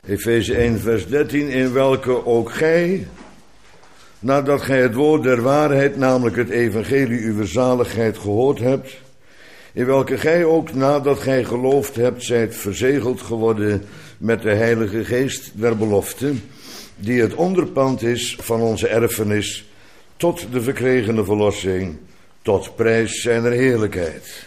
Efeze 1 vers 13, in welke ook gij, nadat gij het woord der waarheid, namelijk het evangelie uwer zaligheid gehoord hebt, in welke gij ook, nadat gij geloofd hebt, zijt verzegeld geworden met de Heilige Geest der belofte, die het onderpand is van onze erfenis, tot de verkregene verlossing, tot prijs zijner heerlijkheid.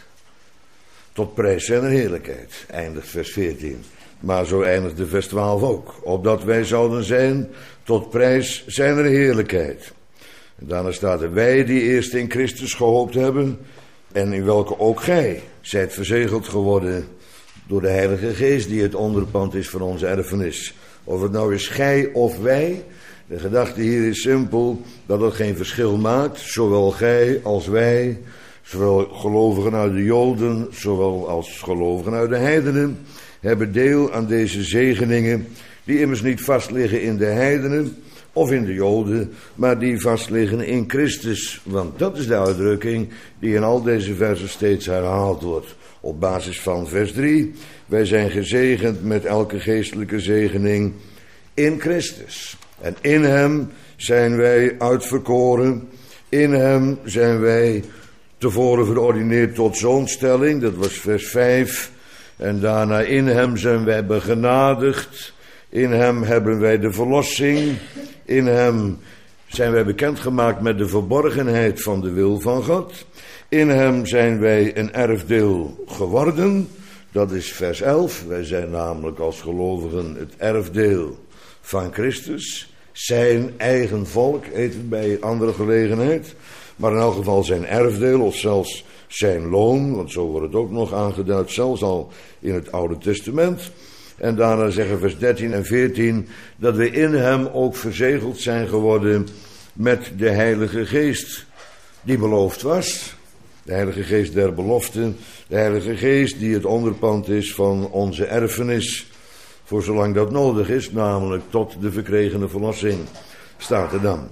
Tot prijs zijner heerlijkheid, eindigt vers 14. Maar zo eindigt de vers 12 ook. Opdat wij zouden zijn tot prijs zijner heerlijkheid. En daarna staat er: wij die eerst in Christus gehoopt hebben, en in welke ook gij zijt verzegeld geworden door de Heilige Geest, die het onderpand is van onze erfenis. Of het nou is gij of wij, de gedachte hier is simpel, dat het geen verschil maakt. Zowel gij als wij, zowel gelovigen uit de Joden, zowel als gelovigen uit de heidenen, hebben deel aan deze zegeningen, die immers niet vastliggen in de heidenen of in de Joden, maar die vastliggen in Christus. Want dat is de uitdrukking die in al deze versen steeds herhaald wordt. Op basis van vers 3, wij zijn gezegend met elke geestelijke zegening in Christus. En in hem zijn wij uitverkoren, in hem zijn wij tevoren verordineerd tot zoonstelling, dat was vers 5. En daarna in hem zijn wij begenadigd, in hem hebben wij de verlossing, in hem zijn wij bekendgemaakt met de verborgenheid van de wil van God. In hem zijn wij een erfdeel geworden, dat is vers 11. Wij zijn namelijk als gelovigen het erfdeel van Christus. Zijn eigen volk, heet het bij andere gelegenheid. Maar in elk geval zijn erfdeel of zelfs zijn loon, want zo wordt het ook nog aangeduid, zelfs al in het Oude Testament. En daarna zeggen vers 13 en 14 dat we in hem ook verzegeld zijn geworden met de Heilige Geest die beloofd was. De Heilige Geest der belofte, de Heilige Geest die het onderpand is van onze erfenis, voor zolang dat nodig is, namelijk tot de verkregene verlossing, staat er dan.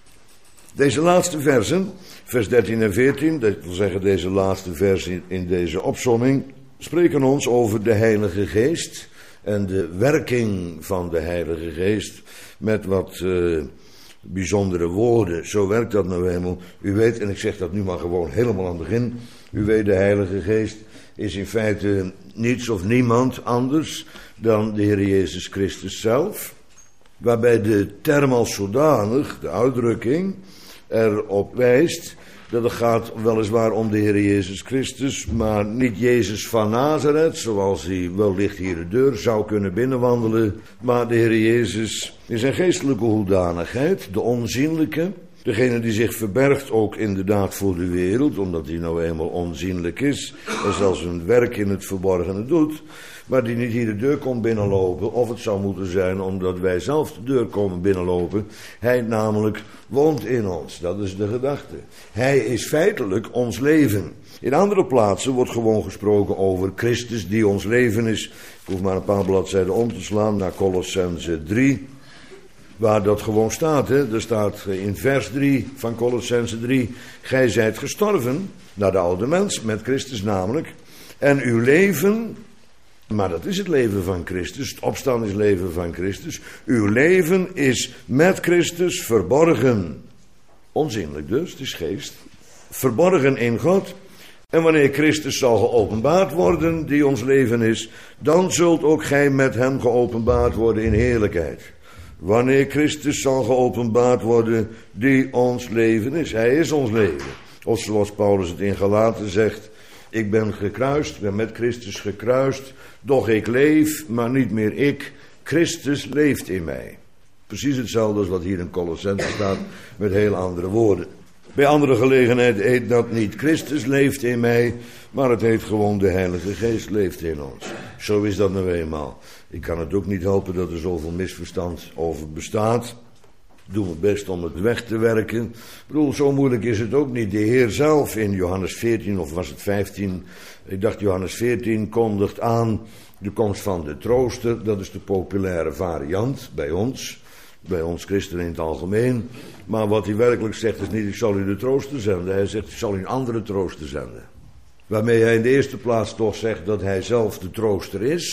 Deze laatste versen, vers 13 en 14, dat wil zeggen deze laatste versen in deze opsomming, spreken ons over de Heilige Geest en de werking van de Heilige Geest met wat bijzondere woorden. Zo werkt dat nou eenmaal. U weet, en ik zeg dat nu maar gewoon helemaal aan het begin, u weet, de Heilige Geest is in feite niets of niemand anders dan de Heer Jezus Christus zelf, waarbij de term als zodanig, de uitdrukking, erop wijst dat het gaat weliswaar om de Heer Jezus Christus, maar niet Jezus van Nazareth, zoals hij wellicht hier de deur zou kunnen binnenwandelen, maar de Heer Jezus in zijn geestelijke hoedanigheid, de onzienlijke, degene die zich verbergt ook inderdaad voor de wereld, omdat hij nou eenmaal onzienlijk is en zelfs een werk in het verborgene doet, maar die niet hier de deur komt binnenlopen, of het zou moeten zijn omdat wij zelf de deur komen binnenlopen. Hij namelijk woont in ons, dat is de gedachte. Hij is feitelijk ons leven. In andere plaatsen wordt gewoon gesproken over Christus die ons leven is. Ik hoef maar een paar bladzijden om te slaan naar Colossenzen 3, waar dat gewoon staat. Er staat in vers 3 van Colossenzen 3, gij zijt gestorven naar de oude mens, met Christus namelijk, en uw leven, maar dat is het leven van Christus, het opstandingsleven van Christus. Uw leven is met Christus verborgen. Onzienlijk dus, het is geest. Verborgen in God. En wanneer Christus zal geopenbaard worden, die ons leven is, dan zult ook gij met hem geopenbaard worden in heerlijkheid. Wanneer Christus zal geopenbaard worden, die ons leven is. Hij is ons leven. Of zoals Paulus het in Galaten zegt, ik ben gekruist, ben met Christus gekruist, doch ik leef, maar niet meer ik. Christus leeft in mij. Precies hetzelfde als wat hier in Colossenzen staat, met heel andere woorden. Bij andere gelegenheid heet dat niet Christus leeft in mij, maar het heet gewoon de Heilige Geest leeft in ons. Zo is dat nou eenmaal. Ik kan het ook niet helpen dat er zoveel misverstand over bestaat. Ik doe mijn best om het weg te werken. Ik bedoel, zo moeilijk is het ook niet. De Heer zelf in Johannes 14, of was het 15, ik dacht Johannes 14, kondigt aan de komst van de trooster. Dat is de populaire variant bij ons christenen in het algemeen. Maar wat hij werkelijk zegt is niet, ik zal u de trooster zenden. Hij zegt, ik zal u een andere trooster zenden. Waarmee hij in de eerste plaats toch zegt dat hij zelf de trooster is.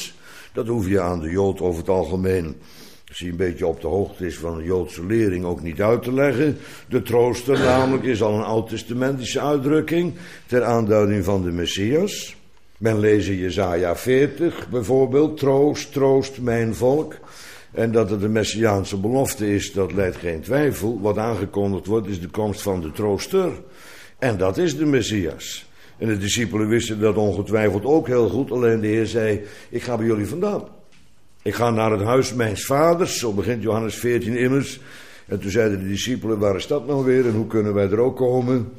Dat hoef je aan de Jood over het algemeen, als hij een beetje op de hoogte is van de Joodse lering, ook niet uit te leggen. De trooster namelijk is al een oud-testamentische uitdrukking ter aanduiding van de Messias. Men leest in Jesaja 40 bijvoorbeeld, troost, troost mijn volk. En dat het een messiaanse belofte is, dat leidt geen twijfel. Wat aangekondigd wordt is de komst van de trooster. En dat is de Messias. En de discipelen wisten dat ongetwijfeld ook heel goed. Alleen de Heer zei, ik ga bij jullie vandaan. Ik ga naar het huis mijns vaders. Zo begint Johannes 14 immers. En toen zeiden de discipelen, waar is dat nou weer? En hoe kunnen wij er ook komen?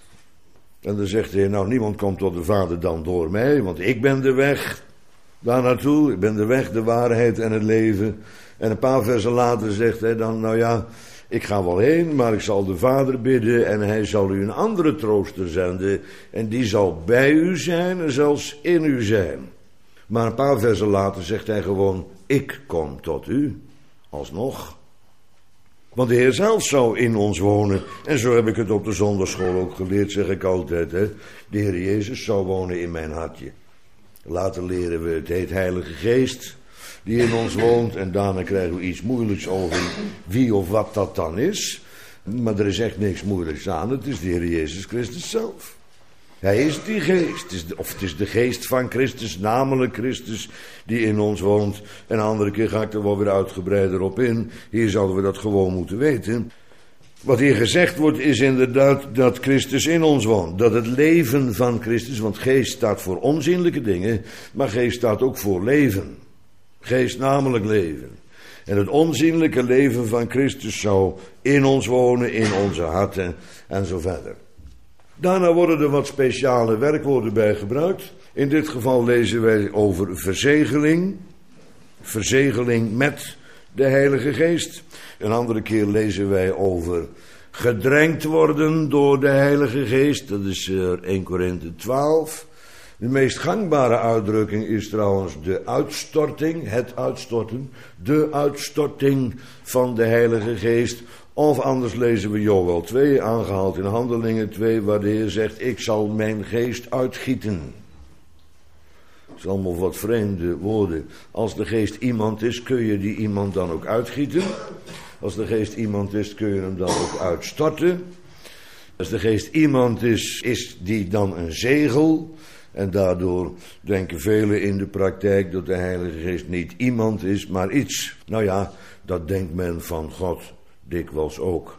En dan zegt de Heer, nou niemand komt tot de Vader dan door mij. Want ik ben de weg daar naartoe. Ik ben de weg, de waarheid en het leven. En een paar versen later zegt hij dan, nou ja, ik ga wel heen, maar ik zal de Vader bidden en hij zal u een andere trooster zenden. En die zal bij u zijn en zelfs in u zijn. Maar een paar versen later zegt hij gewoon, ik kom tot u, alsnog. Want de Heer zelf zou in ons wonen. En zo heb ik het op de zondagschool ook geleerd, zeg ik altijd. Hè? De Heer Jezus zou wonen in mijn hartje. Later leren we, het heet Heilige Geest, die in ons woont. En daarna krijgen we iets moeilijks over wie of wat dat dan is. Maar er is echt niks moeilijks aan. Het is de Heer Jezus Christus zelf. Hij is die geest. Het is de geest van Christus, namelijk Christus, die in ons woont. En een andere keer ga ik er wel weer uitgebreider op in. Hier zouden we dat gewoon moeten weten. Wat hier gezegd wordt is inderdaad dat Christus in ons woont. Dat het leven van Christus, want geest staat voor onzienlijke dingen, maar geest staat ook voor leven. Geest namelijk leven. En het onzienlijke leven van Christus zou in ons wonen, in onze harten en zo verder. Daarna worden er wat speciale werkwoorden bij gebruikt. In dit geval lezen wij over verzegeling. Verzegeling met de Heilige Geest. Een andere keer lezen wij over gedrenkt worden door de Heilige Geest. Dat is 1 Korinthe 12. De meest gangbare uitdrukking is trouwens de uitstorting, het uitstorten. De uitstorting van de Heilige Geest. Of anders lezen we Joël 2, aangehaald in Handelingen 2, waar de Heer zegt, ik zal mijn geest uitgieten. Dat is allemaal wat vreemde woorden. Als de geest iemand is, kun je die iemand dan ook uitgieten. Als de geest iemand is, kun je hem dan ook uitstorten. Als de geest iemand is, is die dan een zegel. En daardoor denken velen in de praktijk dat de Heilige Geest niet iemand is, maar iets. Nou ja, dat denkt men van God dikwijls ook.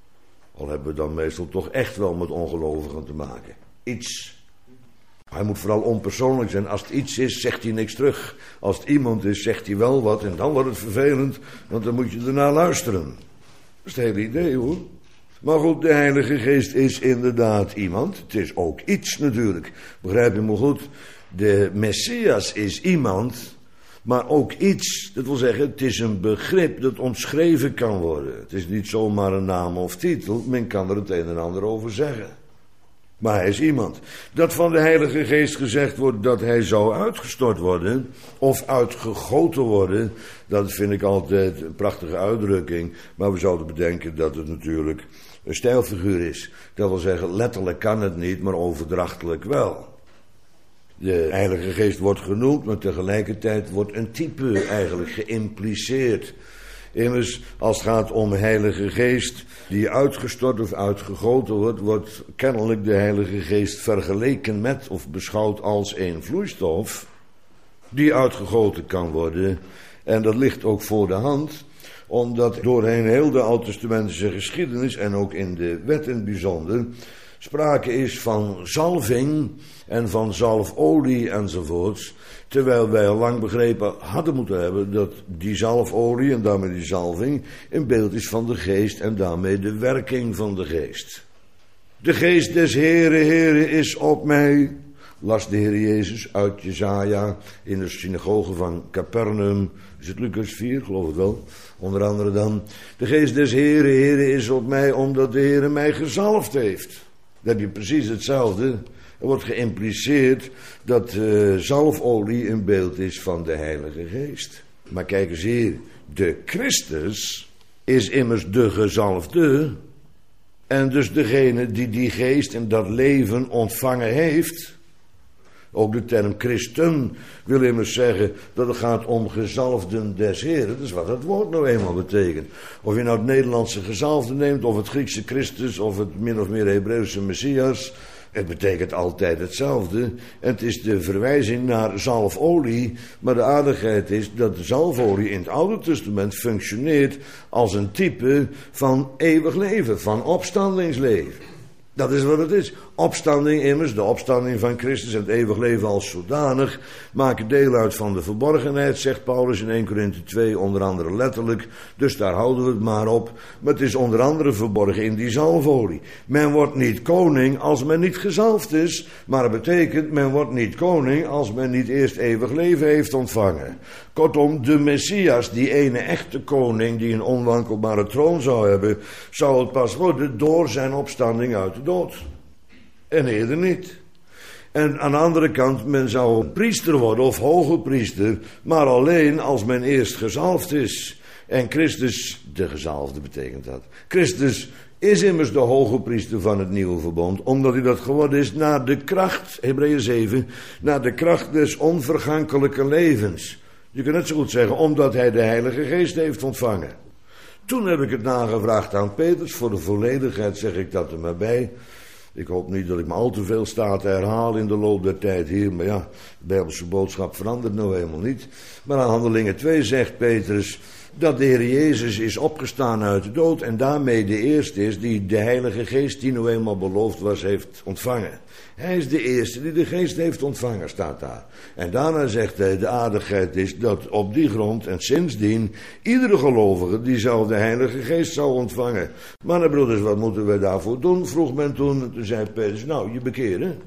Al hebben we dan meestal toch echt wel met ongelovigen te maken. Iets. Hij moet vooral onpersoonlijk zijn. Als het iets is, zegt hij niks terug. Als het iemand is, zegt hij wel wat. En dan wordt het vervelend, want dan moet je ernaar luisteren. Dat is het hele idee hoor. Maar goed, de Heilige Geest is inderdaad iemand. Het is ook iets natuurlijk. Begrijp je me goed? De Messias is iemand, maar ook iets. Dat wil zeggen, het is een begrip dat omschreven kan worden. Het is niet zomaar een naam of titel. Men kan er het een en ander over zeggen. Maar hij is iemand. Dat van de Heilige Geest gezegd wordt dat hij zou uitgestort worden of uitgegoten worden, dat vind ik altijd een prachtige uitdrukking. Maar we zouden bedenken dat het natuurlijk een stijlfiguur is. Dat wil zeggen, letterlijk kan het niet, maar overdrachtelijk wel. De Heilige Geest wordt genoemd, maar tegelijkertijd wordt een type eigenlijk geïmpliceerd. Immers, als het gaat om Heilige Geest die uitgestort of uitgegoten wordt, wordt kennelijk de Heilige Geest vergeleken met of beschouwd als een vloeistof die uitgegoten kan worden. En dat ligt ook voor de hand, omdat doorheen heel de Oud-testamentische geschiedenis en ook in de wet in het bijzonder sprake is van zalving en van zalfolie enzovoorts. Terwijl wij al lang begrepen hadden moeten hebben dat die zalfolie en daarmee die zalving een beeld is van de geest en daarmee de werking van de geest. De geest des Heere is op mij, las de Heer Jezus uit Jesaja in de synagoge van Capernaum. Is het Lucas 4, geloof ik wel, onder andere dan. De geest des Heere is op mij omdat de Heere mij gezalfd heeft. Dan heb je precies hetzelfde. Er wordt geïmpliceerd dat zalfolie een beeld is van de Heilige Geest. Maar kijk eens hier, de Christus is immers de gezalfde. En dus degene die die geest en dat leven ontvangen heeft. Ook de term christen wil immers zeggen dat het gaat om gezalfden des Heren. Dat is wat het woord nou eenmaal betekent. Of je nou het Nederlandse gezalfde neemt, of het Griekse Christus, of het min of meer Hebreeuwse Messias. Het betekent altijd hetzelfde. En het is de verwijzing naar zalfolie. Maar de aardigheid is dat de zalfolie in het Oude Testament functioneert als een type van eeuwig leven, van opstandingsleven. Dat is wat het is. Opstanding immers, de opstanding van Christus en het eeuwig leven als zodanig, maken deel uit van de verborgenheid, zegt Paulus in 1 Korinthe 2, onder andere letterlijk. Dus daar houden we het maar op. Maar het is onder andere verborgen in die zalfolie. Men wordt niet koning als men niet gezalfd is, maar het betekent, men wordt niet koning als men niet eerst eeuwig leven heeft ontvangen. Kortom, de Messias, die ene echte koning die een onwankelbare troon zou hebben, zou het pas worden door zijn opstanding uit de dood. En eerder niet. En aan de andere kant, men zou priester worden of hoge priester, maar alleen als men eerst gezalfd is. En Christus, de gezalfde betekent dat. Christus is immers de hoge priester van het nieuwe verbond, omdat hij dat geworden is naar de kracht, Hebreeën 7, naar de kracht des onvergankelijke levens. Je kunt net zo goed zeggen, omdat hij de Heilige Geest heeft ontvangen. Toen heb ik het nagevraagd aan Petrus, voor de volledigheid zeg ik dat er maar bij. Ik hoop niet dat ik me al te veel staten herhaal in de loop der tijd hier, maar ja, de Bijbelse boodschap verandert nou helemaal niet. Maar aan Handelingen 2 zegt Petrus dat de Heer Jezus is opgestaan uit de dood en daarmee de eerste is die de Heilige Geest, die nou eenmaal beloofd was, heeft ontvangen. Hij is de eerste die de Geest heeft ontvangen, staat daar. En daarna zegt hij, de aardigheid is dat op die grond en sindsdien iedere gelovige die zou de Heilige Geest zou ontvangen. Maar broeders, wat moeten wij daarvoor doen? Vroeg men toen. En toen zei Petrus, nou, je bekeren.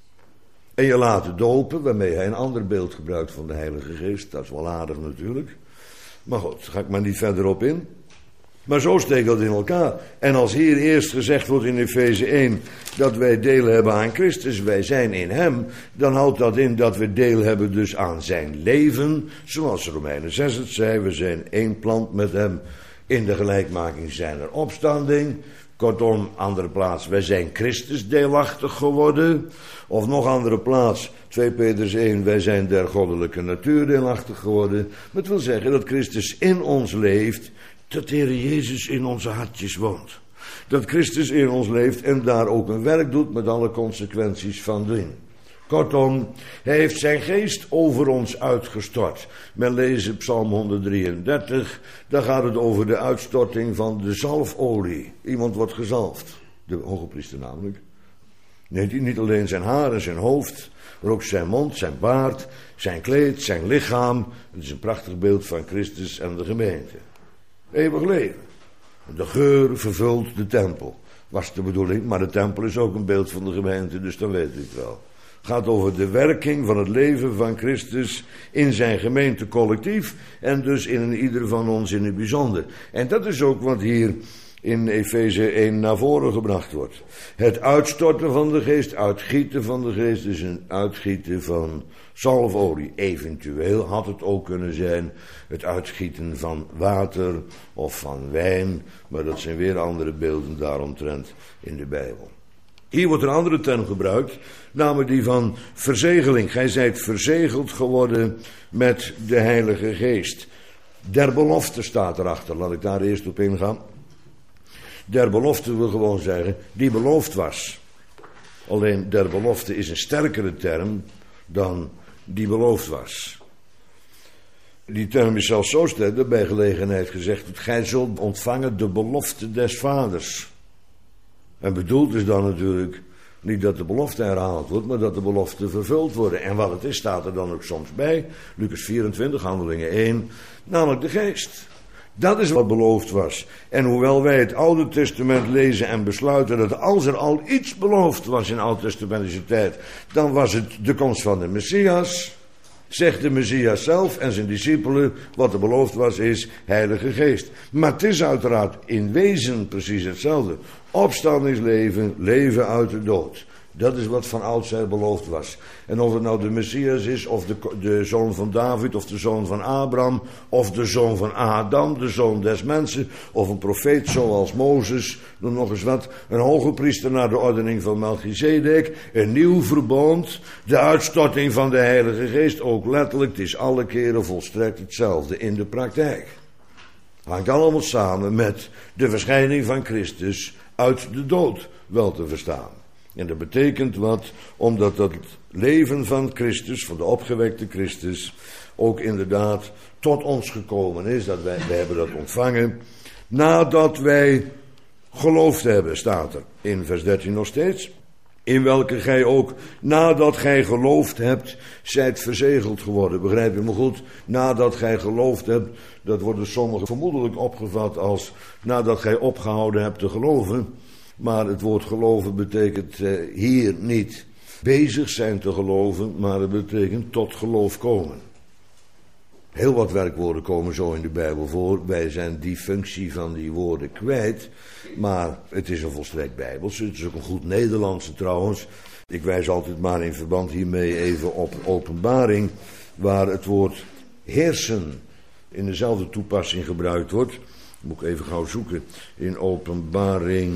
En je laten dopen, waarmee hij een ander beeld gebruikt van de Heilige Geest. Dat is wel aardig natuurlijk. Maar goed, daar ga ik maar niet verder op in. Maar zo steekt dat in elkaar. En als hier eerst gezegd wordt in Efeze 1 dat wij deel hebben aan Christus, wij zijn in hem, dan houdt dat in dat we deel hebben dus aan zijn leven. Zoals Romeinen 6 het zei, we zijn één plant met hem in de gelijkmaking zijner opstanding. Kortom, andere plaats, wij zijn Christus deelachtig geworden. Of nog andere plaats, 2 Petrus 1, wij zijn der goddelijke natuur deelachtig geworden. Maar het wil zeggen dat Christus in ons leeft, dat de Heer Jezus in onze hartjes woont. Dat Christus in ons leeft en daar ook een werk doet met alle consequenties van dien. Kortom, hij heeft zijn geest over ons uitgestort. Men leest Psalm 133, daar gaat het over de uitstorting van de zalfolie. Iemand wordt gezalfd, de hoge priester namelijk. Neemt hij niet alleen zijn haar en zijn hoofd, maar ook zijn mond, zijn baard, zijn kleed, zijn lichaam. Het is een prachtig beeld van Christus en de gemeente. Eeuwig leven. De geur vervult de tempel, was de bedoeling. Maar de tempel is ook een beeld van de gemeente, dus dan weet u het wel. Het gaat over de werking van het leven van Christus in zijn gemeente collectief en dus in ieder van ons in het bijzonder. En dat is ook wat hier in Efeze 1 naar voren gebracht wordt. Het uitstorten van de geest, uitgieten van de geest is een uitgieten van zalfolie. Eventueel had het ook kunnen zijn het uitgieten van water of van wijn, maar dat zijn weer andere beelden daaromtrent in de Bijbel. Hier wordt een andere term gebruikt, namelijk die van verzegeling. Gij zijt verzegeld geworden met de Heilige Geest. Der belofte staat erachter, laat ik daar eerst op ingaan. Der belofte wil gewoon zeggen, die beloofd was. Alleen der belofte is een sterkere term dan die beloofd was. Die term is zelfs zo sterk dat bij gelegenheid gezegd wordt, gij zult ontvangen de belofte des vaders. En bedoeld is dan natuurlijk niet dat de belofte herhaald wordt, maar dat de belofte vervuld wordt. En wat het is, staat er dan ook soms bij. Lucas 24, Handelingen 1, namelijk de geest. Dat is wat beloofd was. En hoewel wij het Oude Testament lezen en besluiten dat als er al iets beloofd was in Oud-testamentische tijd, dan was het de komst van de Messias. Zegt de Messias zelf en zijn discipelen, wat er beloofd was is Heilige Geest. Maar het is uiteraard in wezen precies hetzelfde. Opstandingsleven, leven uit de dood. Dat is wat van oudsher beloofd was. En of het nou de Messias is, of de zoon van David, of de zoon van Abraham, of de zoon van Adam, de zoon des mensen, of een profeet zoals Mozes, noem nog eens wat, een hoge priester naar de ordening van Melchizedek, een nieuw verbond, de uitstorting van de Heilige Geest, ook letterlijk, het is alle keren volstrekt hetzelfde in de praktijk. Hangt allemaal samen met de verschijning van Christus uit de dood wel te verstaan. En dat betekent wat, omdat dat leven van Christus, van de opgewekte Christus, ook inderdaad tot ons gekomen is, dat wij hebben dat ontvangen, nadat wij geloofd hebben, staat er in vers 13 nog steeds, in welke gij ook, nadat gij geloofd hebt, zijt verzegeld geworden. Begrijp je me goed? Nadat gij geloofd hebt, dat wordt door sommigen vermoedelijk opgevat als nadat gij opgehouden hebt te geloven. Maar het woord geloven betekent hier niet bezig zijn te geloven, maar het betekent tot geloof komen. Heel wat werkwoorden komen zo in de Bijbel voor. Wij zijn die functie van die woorden kwijt. Maar het is een volstrekt Bijbelse. Het is ook een goed Nederlandse trouwens. Ik wijs altijd maar in verband hiermee even op Openbaring, waar het woord heersen in dezelfde toepassing gebruikt wordt. Moet ik even gauw zoeken. In Openbaring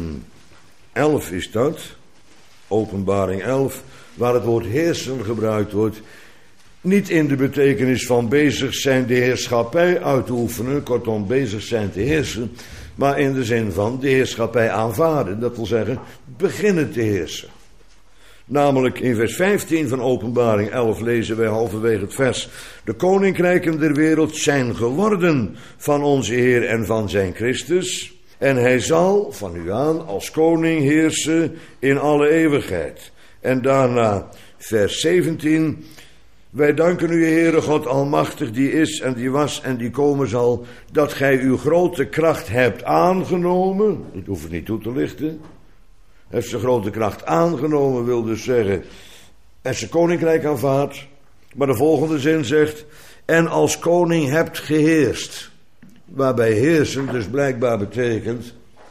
11 is dat. Openbaring 11, waar het woord heersen gebruikt wordt. Niet in de betekenis van bezig zijn de heerschappij uit te oefenen, kortom bezig zijn te heersen, maar in de zin van de heerschappij aanvaarden, dat wil zeggen beginnen te heersen. Namelijk in vers 15 van Openbaring 11 lezen wij halverwege het vers: de koninkrijken der wereld zijn geworden van onze Heer en van zijn Christus, en hij zal van nu aan als koning heersen in alle eeuwigheid. En daarna vers 17: wij danken u, Heere God Almachtig, die is en die was en die komen zal, dat gij uw grote kracht hebt aangenomen. Dat hoef ik niet toe te lichten. Heeft zijn grote kracht aangenomen, wil dus zeggen, en zijn koninkrijk aanvaard. Maar de volgende zin zegt, en als koning hebt geheerst. Waarbij heersen dus blijkbaar betekent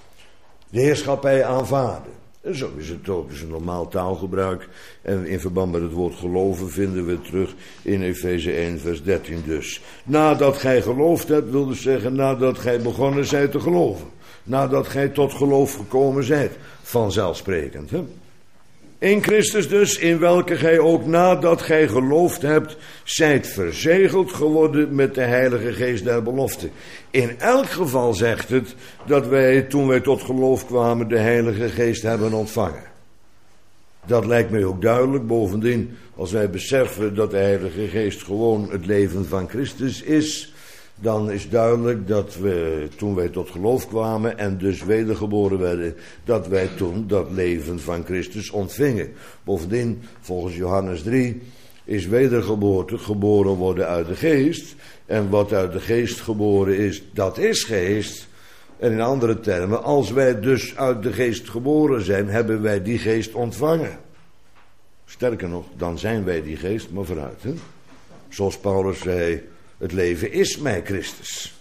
de heerschappij aanvaarden. En zo is het ook, is een normaal taalgebruik. En in verband met het woord geloven vinden we het terug in Efeze 1 vers 13 dus. Nadat gij geloofd hebt, wil dus zeggen nadat gij begonnen zijt te geloven. Nadat gij tot geloof gekomen zijt. Vanzelfsprekend, hè? In Christus dus, in welke gij ook nadat gij geloofd hebt, zijt verzegeld geworden met de Heilige Geest der belofte. In elk geval zegt het dat wij, toen wij tot geloof kwamen, de Heilige Geest hebben ontvangen. Dat lijkt mij ook duidelijk. Bovendien, als wij beseffen dat de Heilige Geest gewoon het leven van Christus is, dan is duidelijk dat we, toen wij tot geloof kwamen en dus wedergeboren werden, dat wij toen dat leven van Christus ontvingen. Bovendien, volgens Johannes 3, is wedergeboorte geboren worden uit de geest. En wat uit de geest geboren is, dat is geest. En in andere termen, als wij dus uit de geest geboren zijn, hebben wij die geest ontvangen. Sterker nog, dan zijn wij die geest, maar vooruit. Hè? Zoals Paulus zei, het leven is mij Christus.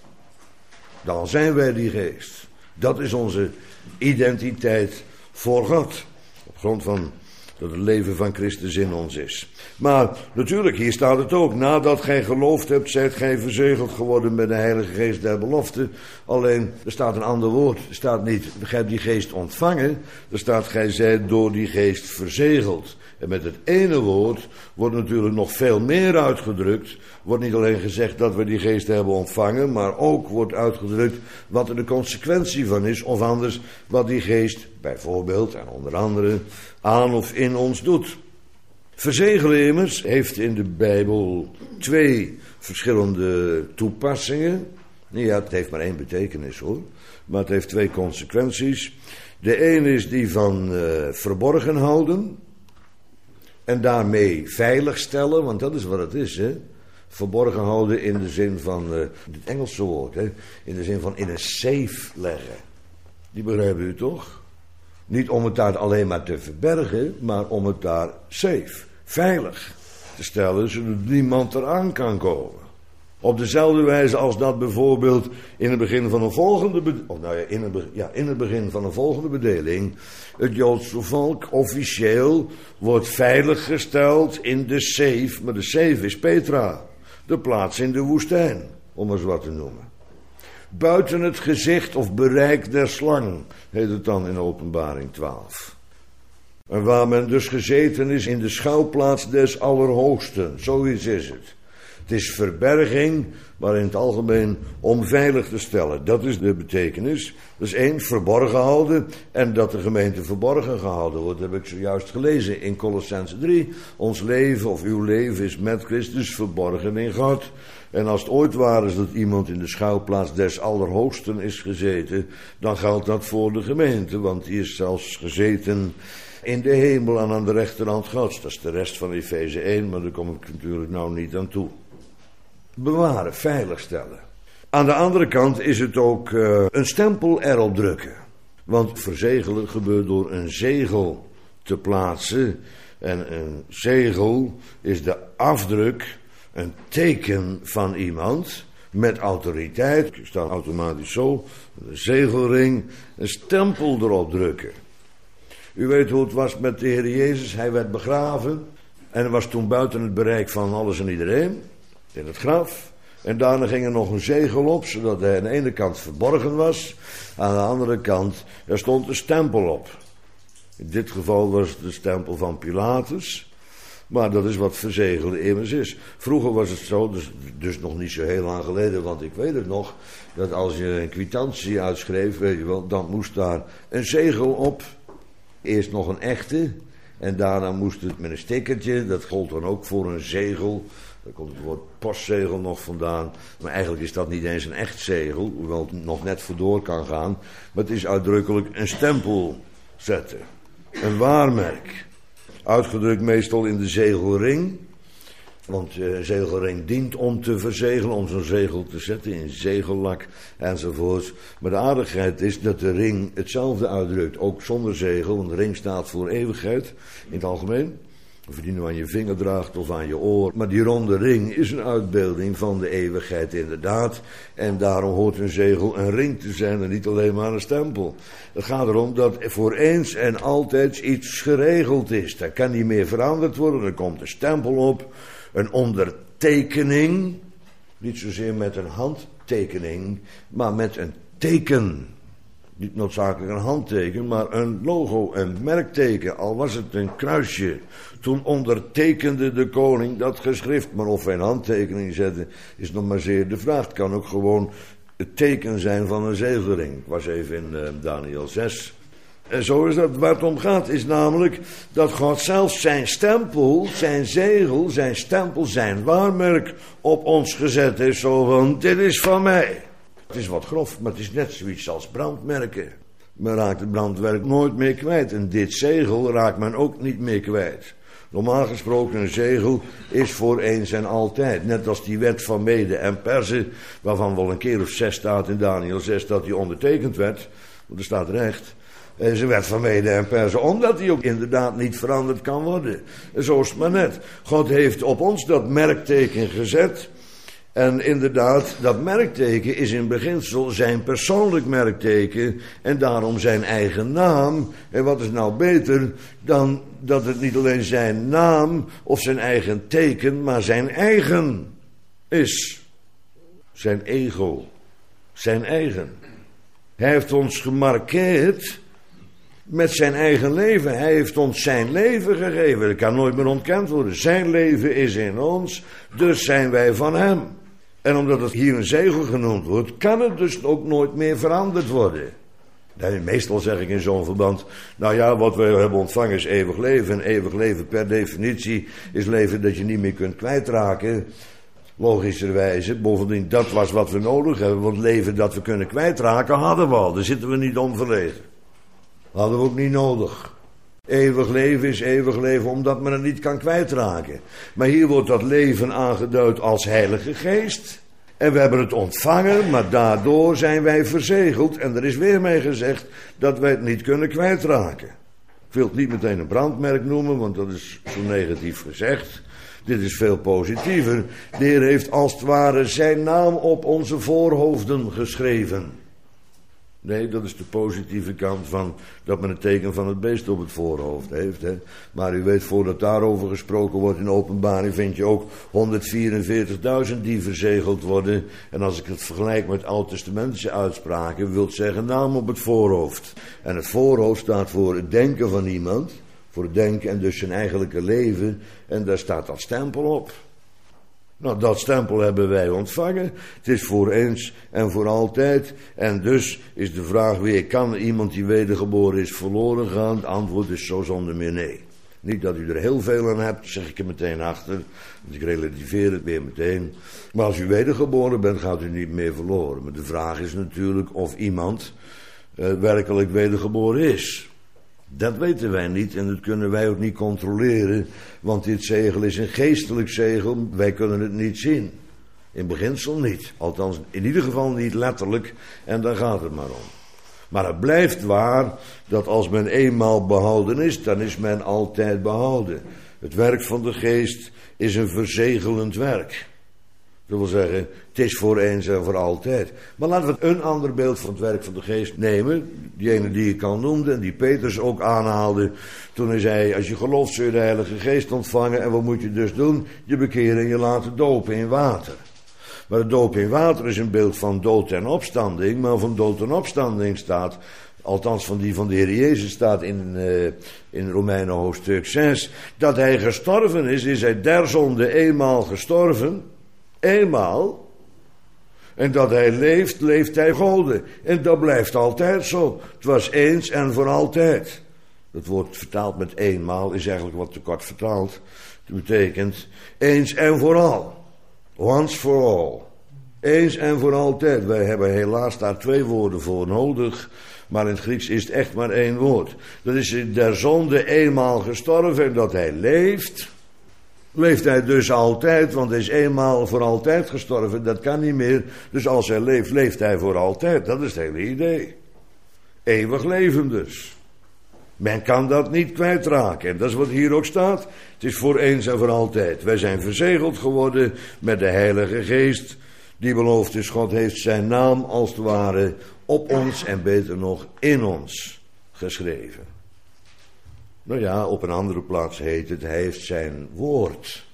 Dan zijn wij die geest. Dat is onze identiteit voor God. Op grond van dat het leven van Christus in ons is. Maar natuurlijk, hier staat het ook. Nadat gij geloofd hebt, zijt gij verzegeld geworden met de Heilige Geest der belofte. Alleen, er staat een ander woord. Er staat niet, gij hebt die geest ontvangen. Er staat, gij zijt door die geest verzegeld. En met het ene woord wordt natuurlijk nog veel meer uitgedrukt. Wordt niet alleen gezegd dat we die geest hebben ontvangen, maar ook wordt uitgedrukt wat er de consequentie van is. Of anders, wat die geest bijvoorbeeld en onder andere aan of in ons doet. Verzegelen immers heeft in de Bijbel 2 verschillende toepassingen. Ja, het heeft maar 1 betekenis hoor. Maar het heeft 2 consequenties. De een is die van verborgen houden. En daarmee veilig stellen, want dat is wat het is, hè. Verborgen houden in de zin van, het Engelse woord, hè. In de zin van in een safe leggen. Die begrijpen u toch? Niet om het daar alleen maar te verbergen, maar om het daar safe, veilig te stellen, zodat niemand eraan kan komen. Op dezelfde wijze als dat bijvoorbeeld in het begin van een volgende bedeling het Joodse volk officieel wordt veiliggesteld in de Seef. Maar de Seef is Petra, de plaats in de woestijn, om eens wat te noemen. Buiten het gezicht of bereik der slang, heet het dan in Openbaring 12. En waar men dus gezeten is in de schouwplaats des Allerhoogsten, zoiets is het. Het is verberging, maar in het algemeen om veilig te stellen. Dat is de betekenis. Dat is 1, verborgen houden. En dat de gemeente verborgen gehouden wordt, heb ik zojuist gelezen in Kolossenzen 3. Ons leven of uw leven is met Christus verborgen in God. En als het ooit waar is dat iemand in de schouwplaats des Allerhoogsten is gezeten, dan geldt dat voor de gemeente. Want die is zelfs gezeten in de hemel en aan de rechterhand Gods. Dat is de rest van Efeze 1, maar daar kom ik natuurlijk nou niet aan toe. Bewaren, veiligstellen. Aan de andere kant is het ook een stempel erop drukken. Want verzegelen gebeurt door een zegel te plaatsen. En een zegel is de afdruk, een teken van iemand met autoriteit. Er staat automatisch zo, een zegelring, een stempel erop drukken. U weet hoe het was met de Heer Jezus. Hij werd begraven en was toen buiten het bereik van alles en iedereen. In het graf. En daarna ging er nog een zegel op, zodat hij aan de ene kant verborgen was. Aan de andere kant, er stond een stempel op. In dit geval was het de stempel van Pilatus. Maar dat is wat verzegelde immers is. Vroeger was het zo, dus nog niet zo heel lang geleden, want ik weet het nog, dat als je een kwitantie uitschreef, weet je wel, dan moest daar een zegel op. Eerst nog een echte. En daarna moest het met een stickertje, dat gold dan ook voor een zegel. Daar komt het woord postzegel nog vandaan. Maar eigenlijk is dat niet eens een echt zegel, hoewel het nog net voordoor kan gaan. Maar het is uitdrukkelijk een stempel zetten. Een waarmerk. Uitgedrukt meestal in de zegelring. Want een zegelring dient om te verzegelen, om zo'n zegel te zetten in zegellak enzovoort. Maar de aardigheid is dat de ring hetzelfde uitdrukt, ook zonder zegel. Want de ring staat voor eeuwigheid in het algemeen. Of je die nu aan je vinger draagt of aan je oor. Maar die ronde ring is een uitbeelding van de eeuwigheid inderdaad. En daarom hoort een zegel een ring te zijn en niet alleen maar een stempel. Het gaat erom dat voor eens en altijd iets geregeld is. Dat kan niet meer veranderd worden. Er komt een stempel op, een ondertekening. Niet zozeer met een handtekening, maar met een teken. Niet noodzakelijk een handteken, maar een logo, een merkteken. Al was het een kruisje. Toen ondertekende de koning dat geschrift. Maar of wij een handtekening zetten, is nog maar zeer de vraag. Het kan ook gewoon het teken zijn van een zegelring. Ik was even in Daniel 6. En zo is dat. Waar het om gaat is namelijk dat God zelfs zijn stempel, zijn zegel, zijn stempel, zijn waarmerk op ons gezet heeft. Zo van, dit is van mij. Het is wat grof, maar het is net zoiets als brandmerken. Men raakt het brandwerk nooit meer kwijt. En dit zegel raakt men ook niet meer kwijt. Normaal gesproken een zegel is voor eens en altijd. Net als die wet van Mede en Perzen, waarvan wel een keer of 6 staat in Daniel 6 dat die ondertekend werd. Want er staat recht. is een wet van Mede en Perzen, omdat die ook inderdaad niet veranderd kan worden. En zo is het maar net. God heeft op ons dat merkteken gezet. En inderdaad, dat merkteken is in beginsel zijn persoonlijk merkteken en daarom zijn eigen naam. En wat is nou beter dan dat het niet alleen zijn naam of zijn eigen teken, maar zijn eigen is. Zijn ego. Zijn eigen. Hij heeft ons gemarkeerd met zijn eigen leven. Hij heeft ons zijn leven gegeven. Dat kan nooit meer ontkend worden. Zijn leven is in ons, dus zijn wij van hem. En omdat het hier een zegel genoemd wordt, kan het dus ook nooit meer veranderd worden. Meestal zeg ik in zo'n verband, nou ja, wat we hebben ontvangen is eeuwig leven. En eeuwig leven per definitie is leven dat je niet meer kunt kwijtraken. Logischerwijze, bovendien dat was wat we nodig hebben. Want leven dat we kunnen kwijtraken hadden we al, daar zitten we niet om verlegen. Hadden we ook niet nodig. Eeuwig leven is eeuwig leven omdat men het niet kan kwijtraken. Maar hier wordt dat leven aangeduid als Heilige Geest. En we hebben het ontvangen, maar daardoor zijn wij verzegeld. En er is weer mee gezegd dat wij het niet kunnen kwijtraken. Ik wil het niet meteen een brandmerk noemen, want dat is zo negatief gezegd. Dit is veel positiever. De Heer heeft als het ware zijn naam op onze voorhoofden geschreven. Nee, dat is de positieve kant van dat men het teken van het beest op het voorhoofd heeft. Hè. Maar u weet, voordat daarover gesproken wordt in Openbaring, vind je ook 144.000 die verzegeld worden. En als ik het vergelijk met oud-testamentische uitspraken, wil het zeggen naam op het voorhoofd. En het voorhoofd staat voor het denken van iemand, voor het denken en dus zijn eigenlijke leven. En daar staat dat stempel op. Nou, dat stempel hebben wij ontvangen. Het is voor eens en voor altijd. En dus is de vraag weer, kan iemand die wedergeboren is verloren gaan? Het antwoord is zo zonder meer nee. Niet dat u er heel veel aan hebt, zeg ik er meteen achter. Want ik relativeer het weer meteen. Maar als u wedergeboren bent, gaat u niet meer verloren. Maar de vraag is natuurlijk of iemand werkelijk wedergeboren is. Dat weten wij niet en dat kunnen wij ook niet controleren, want dit zegel is een geestelijk zegel, wij kunnen het niet zien. In beginsel niet, althans in ieder geval niet letterlijk en daar gaat het maar om. Maar het blijft waar dat als men eenmaal behouden is, dan is men altijd behouden. Het werk van de geest is een verzegelend werk. Dat wil zeggen, het is voor eens en voor altijd. Maar laten we een ander beeld van het werk van de geest nemen. Die ene die ik al noemde en die Petrus ook aanhaalde. Toen hij zei, als je gelooft zul je de Heilige Geest ontvangen. En wat moet je dus doen? Je bekeren en je laten dopen in water. Maar het dopen in water is een beeld van dood en opstanding. Maar van dood en opstanding staat, althans van die van de Heer Jezus staat in Romeinen hoofdstuk 6. Dat hij gestorven is hij der zonde eenmaal gestorven. Eenmaal. En dat hij leeft, leeft hij Gode. En dat blijft altijd zo. Het was eens en voor altijd. Dat woord vertaald met eenmaal is eigenlijk wat te kort vertaald. Dat betekent eens en voor al. Once for all. Eens en voor altijd. Wij hebben helaas daar 2 woorden voor nodig. Maar in het Grieks is het echt maar 1 woord. Dat is der zonde eenmaal gestorven en dat hij leeft. Leeft hij dus altijd, want hij is eenmaal voor altijd gestorven, dat kan niet meer. Dus als hij leeft, leeft hij voor altijd. Dat is het hele idee. Eeuwig leven dus. Men kan dat niet kwijtraken. En dat is wat hier ook staat. Het is voor eens en voor altijd. Wij zijn verzegeld geworden met de Heilige Geest. Die beloofd is, God heeft zijn naam als het ware op ons en beter nog in ons geschreven. Nou ja, op een andere plaats heet het, hij heeft zijn woord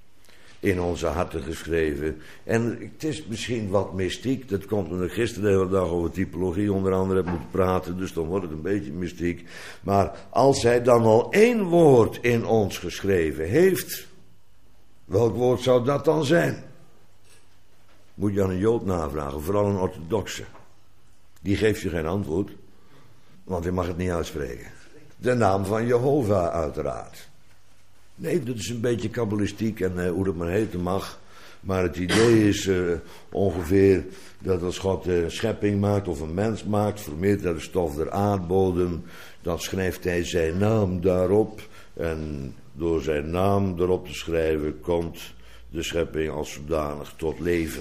in onze harten geschreven. En het is misschien wat mystiek, dat komt omdat ik gisteren de hele dag over typologie onder andere heb moeten praten, dus dan wordt het een beetje mystiek. Maar als hij dan al 1 woord in ons geschreven heeft, welk woord zou dat dan zijn? Moet je aan een Jood navragen, vooral een orthodoxe. Die geeft je geen antwoord, want hij mag het niet uitspreken. De naam van Jehovah uiteraard. Nee, dat is een beetje kabbalistiek en hoe dat maar heten mag. Maar het idee is ongeveer dat als God een schepping maakt of een mens maakt, formeert hij de stof der aardbodem, dan schrijft hij zijn naam daarop. En door zijn naam erop te schrijven komt de schepping als zodanig tot leven.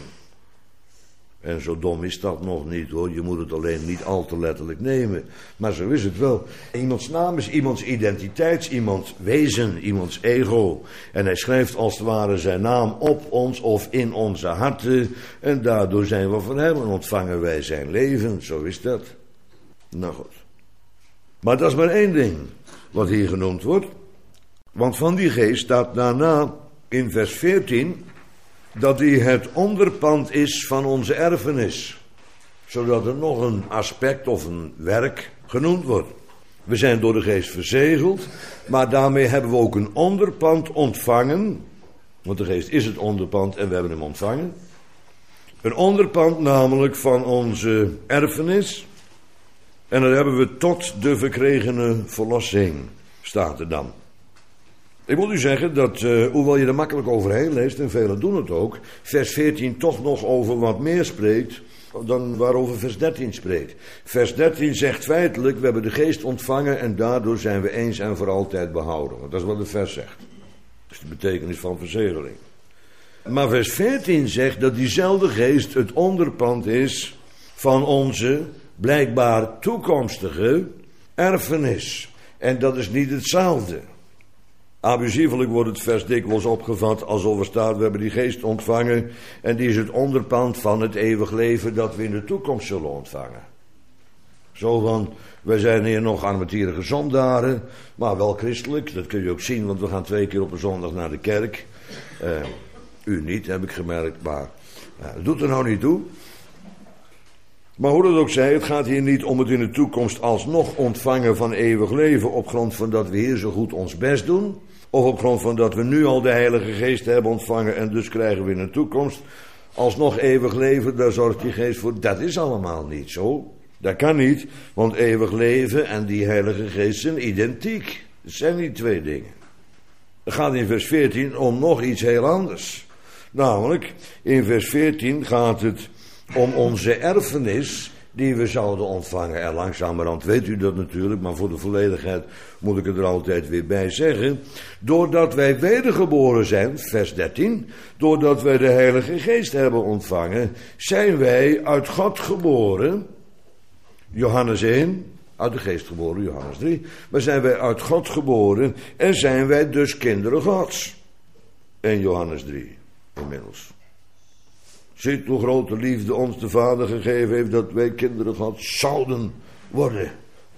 En zo dom is dat nog niet hoor, je moet het alleen niet al te letterlijk nemen. Maar zo is het wel. Iemands naam is iemands identiteit, iemands wezen, iemands ego. En hij schrijft als het ware zijn naam op ons of in onze harten. En daardoor zijn we van hem en ontvangen wij zijn leven, zo is dat. Nou goed. Maar dat is maar 1 ding wat hier genoemd wordt. Want van die geest staat daarna in vers 14... dat hij het onderpand is van onze erfenis. Zodat er nog een aspect of een werk genoemd wordt. We zijn door de geest verzegeld, maar daarmee hebben we ook een onderpand ontvangen. Want de geest is het onderpand en we hebben hem ontvangen. Een onderpand namelijk van onze erfenis. En dan hebben we tot de verkregene verlossing, staat er dan. Ik moet u zeggen dat, hoewel je er makkelijk overheen leest, en velen doen het ook, vers 14 toch nog over wat meer spreekt dan waarover vers 13 spreekt. Vers 13 zegt feitelijk, we hebben de geest ontvangen en daardoor zijn we eens en voor altijd behouden. Want dat is wat de vers zegt. Dat is de betekenis van verzegeling. Maar vers 14 zegt dat diezelfde geest het onderpand is van onze blijkbaar toekomstige erfenis. En dat is niet hetzelfde. Abusievelijk wordt het vers dikwijls opgevat alsof er staat, we hebben die geest ontvangen en die is het onderpand van het eeuwig leven dat we in de toekomst zullen ontvangen. Zo van, wij zijn hier nog armetierige zondaren, maar wel christelijk. Dat kun je ook zien, want we gaan 2 keer op een zondag naar de kerk. U niet, heb ik gemerkt, maar dat doet er nou niet toe. Maar hoe dat ook zij, het gaat hier niet om het in de toekomst alsnog ontvangen van eeuwig leven op grond van dat we hier zo goed ons best doen, of op grond van dat we nu al de Heilige Geest hebben ontvangen en dus krijgen we in de toekomst alsnog eeuwig leven, daar zorgt die Geest voor. Dat is allemaal niet zo. Dat kan niet, want eeuwig leven en die Heilige Geest zijn identiek. Het zijn niet 2 dingen. Het gaat in vers 14 om nog iets heel anders. Namelijk, in vers 14 gaat het om onze erfenis die we zouden ontvangen. En langzamerhand weet u dat natuurlijk, maar voor de volledigheid moet ik het er altijd weer bij zeggen. Doordat wij wedergeboren zijn, vers 13, doordat wij de Heilige Geest hebben ontvangen, zijn wij uit God geboren. Johannes 1, uit de Geest geboren, Johannes 3. Maar zijn wij uit God geboren en zijn wij dus kinderen Gods. En Johannes 3, inmiddels. Ziet hoe grote liefde ons de Vader gegeven heeft dat wij kinderen Gods zouden worden.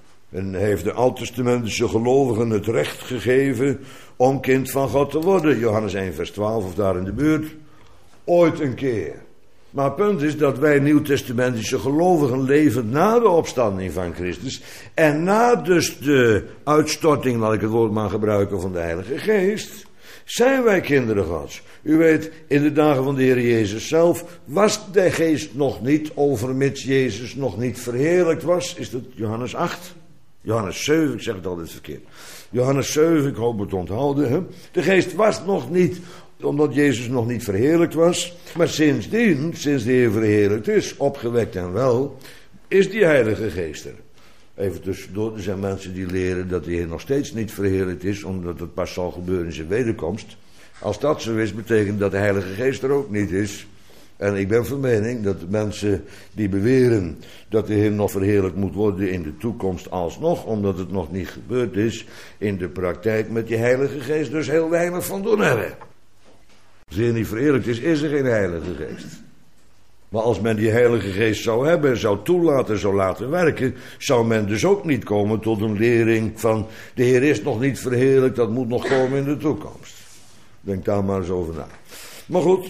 En hij heeft de oud-testamentische gelovigen het recht gegeven om kind van God te worden. Johannes 1 vers 12 of daar in de buurt. Ooit een keer. Maar het punt is dat wij nieuwtestamentische gelovigen leven na de opstanding van Christus. En na dus de uitstorting, laat ik het woord maar gebruiken, van de Heilige Geest, zijn wij kinderen Gods. U weet, in de dagen van de Heer Jezus zelf was de Geest nog niet, overmits Jezus nog niet verheerlijkt was. Is dat Johannes 8? Johannes 7, ik zeg het altijd verkeerd. Johannes 7, ik hoop het onthouden. Hè? De Geest was nog niet, omdat Jezus nog niet verheerlijkt was. Maar sindsdien, sinds de Heer verheerlijkt is, opgewekt en wel, is die Heilige Geest er. Even tussendoor, er zijn mensen die leren dat de Heer nog steeds niet verheerlijkt is, omdat het pas zal gebeuren in zijn wederkomst. Als dat zo is, betekent dat de Heilige Geest er ook niet is. En ik ben van mening dat mensen die beweren dat de Heer nog verheerlijkt moet worden in de toekomst alsnog, omdat het nog niet gebeurd is, in de praktijk met die Heilige Geest dus heel weinig van doen hebben. Als de Heer niet verheerlijkt is, is er geen Heilige Geest. Maar als men die Heilige Geest zou hebben, zou toelaten, zou laten werken, zou men dus ook niet komen tot een lering van de Heer is nog niet verheerlijkt, dat moet nog komen in de toekomst. Denk daar maar eens over na. Maar goed,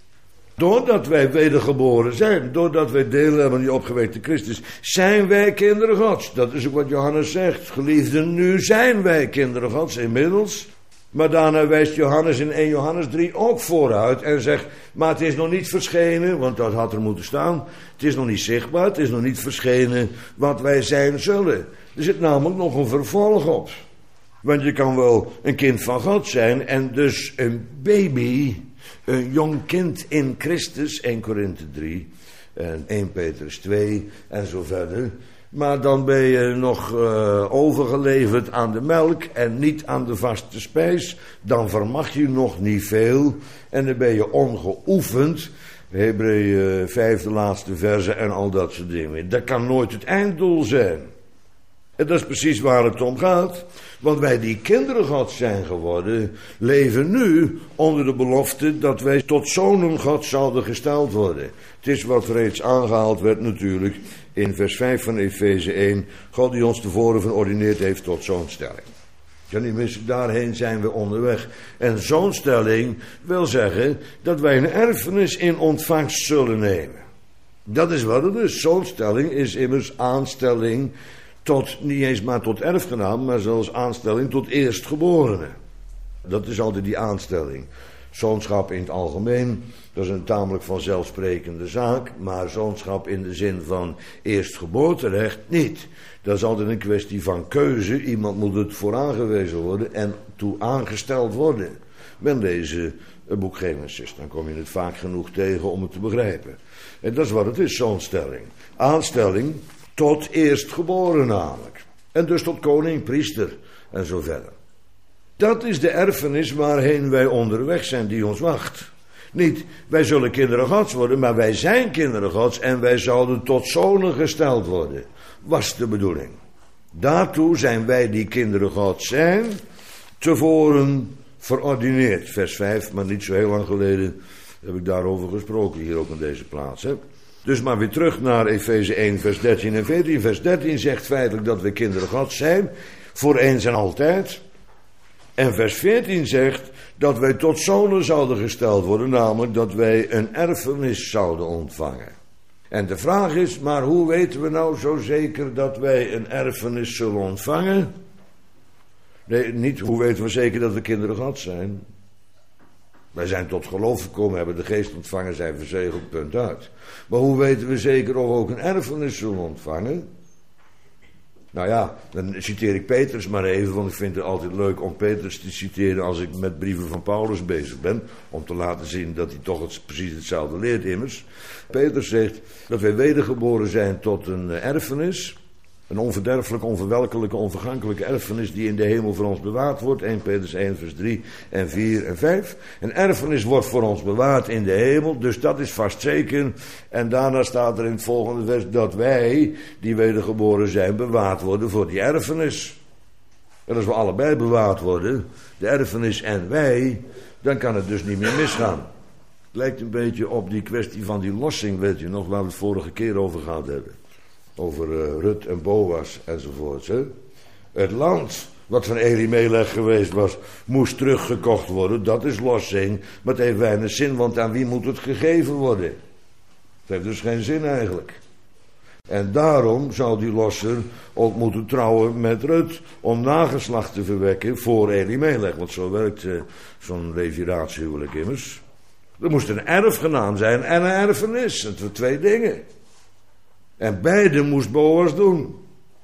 doordat wij wedergeboren zijn, doordat wij deel hebben aan die opgewekte Christus, zijn wij kinderen Gods. Dat is ook wat Johannes zegt. Geliefden, nu zijn wij kinderen Gods inmiddels. Maar daarna wijst Johannes in 1 Johannes 3 ook vooruit en zegt, maar het is nog niet verschenen, want dat had er moeten staan. Het is nog niet zichtbaar, het is nog niet verschenen wat wij zijn zullen. Er zit namelijk nog een vervolg op. Want je kan wel een kind van God zijn en dus een baby, een jong kind in Christus, 1 Korinthe 3 en 1 Petrus 2 en zo verder. Maar dan ben je nog overgeleverd aan de melk en niet aan de vaste spijs. Dan vermag je nog niet veel en dan ben je ongeoefend. Hebreeën 5, de laatste verse en al dat soort dingen. Dat kan nooit het einddoel zijn. En dat is precies waar het om gaat. Want wij die kinderen Gods zijn geworden, leven nu onder de belofte dat wij tot zonen Gods zouden gesteld worden. Het is wat reeds aangehaald werd natuurlijk in vers 5 van Efeze 1. God die ons tevoren verordineerd heeft tot zoonstelling. Ja, niet missen, daarheen zijn we onderweg. En zoonstelling wil zeggen dat wij een erfenis in ontvangst zullen nemen. Dat is wat het is. Zoonstelling is immers aanstelling tot, niet eens maar tot erfgenaam, maar zelfs aanstelling tot eerstgeborene. Dat is altijd die aanstelling. Zoonschap in het algemeen, dat is een tamelijk vanzelfsprekende zaak, maar zoonschap in de zin van eerstgeboorterecht niet. Dat is altijd een kwestie van keuze. Iemand moet het voor aangewezen worden en toe aangesteld worden. Men lezen een boek Genesis, dan kom je het vaak genoeg tegen om het te begrijpen. En dat is wat het is, zoonstelling. Aanstelling tot eerstgeboren namelijk. En dus tot koning, priester en zo verder. Dat is de erfenis waarheen wij onderweg zijn die ons wacht. Niet, wij zullen kinderen Gods worden, maar wij zijn kinderen Gods en wij zouden tot zonen gesteld worden. Was de bedoeling. Daartoe zijn wij die kinderen Gods zijn, tevoren verordineerd. Vers 5, maar niet zo heel lang geleden heb ik daarover gesproken, hier ook in deze plaats. Hè? Dus maar weer terug naar Efeze 1, vers 13 en 14. Vers 13 zegt feitelijk dat we kinderen Gods zijn, voor eens en altijd. En vers 14 zegt dat wij tot zonen zouden gesteld worden, namelijk dat wij een erfenis zouden ontvangen. En de vraag is, maar hoe weten we nou zo zeker dat wij een erfenis zullen ontvangen? Nee, niet hoe weten we zeker dat we kinderen Gods zijn. Wij zijn tot geloof gekomen, hebben de geest ontvangen, zijn verzegeld, punt uit. Maar hoe weten we zeker of we ook een erfenis zullen ontvangen? Nou ja, dan citeer ik Petrus maar even, want ik vind het altijd leuk om Petrus te citeren als ik met brieven van Paulus bezig ben. Om te laten zien dat hij toch precies hetzelfde leert immers. Petrus zegt dat wij wedergeboren zijn tot een erfenis. Een onverderfelijke, onverwelkelijke, onvergankelijke erfenis die in de hemel voor ons bewaard wordt. 1 Petrus 1 vers 3 en 4 en 5. Een erfenis wordt voor ons bewaard in de hemel, dus dat is vast zeker. En daarna staat er in het volgende vers dat wij, die wedergeboren zijn, bewaard worden voor die erfenis. En als we allebei bewaard worden, de erfenis en wij, dan kan het dus niet meer misgaan. Het lijkt een beetje op die kwestie van die lossing, weet je nog, waar we het vorige keer over gehad hebben. Over Rut en Boas enzovoorts. Hè? Het land wat van Elimelech geweest was, moest teruggekocht worden. Dat is lossing. Maar het heeft weinig zin, want aan wie moet het gegeven worden? Het heeft dus geen zin eigenlijk. En daarom zou die losser ook moeten trouwen met Rut, om nageslacht te verwekken voor Elimelech. Want zo werkt zo'n leviratiehuwelijk immers. Er moest een erfgenaam zijn en een erfenis. Het waren twee dingen. En beide moest Boas doen.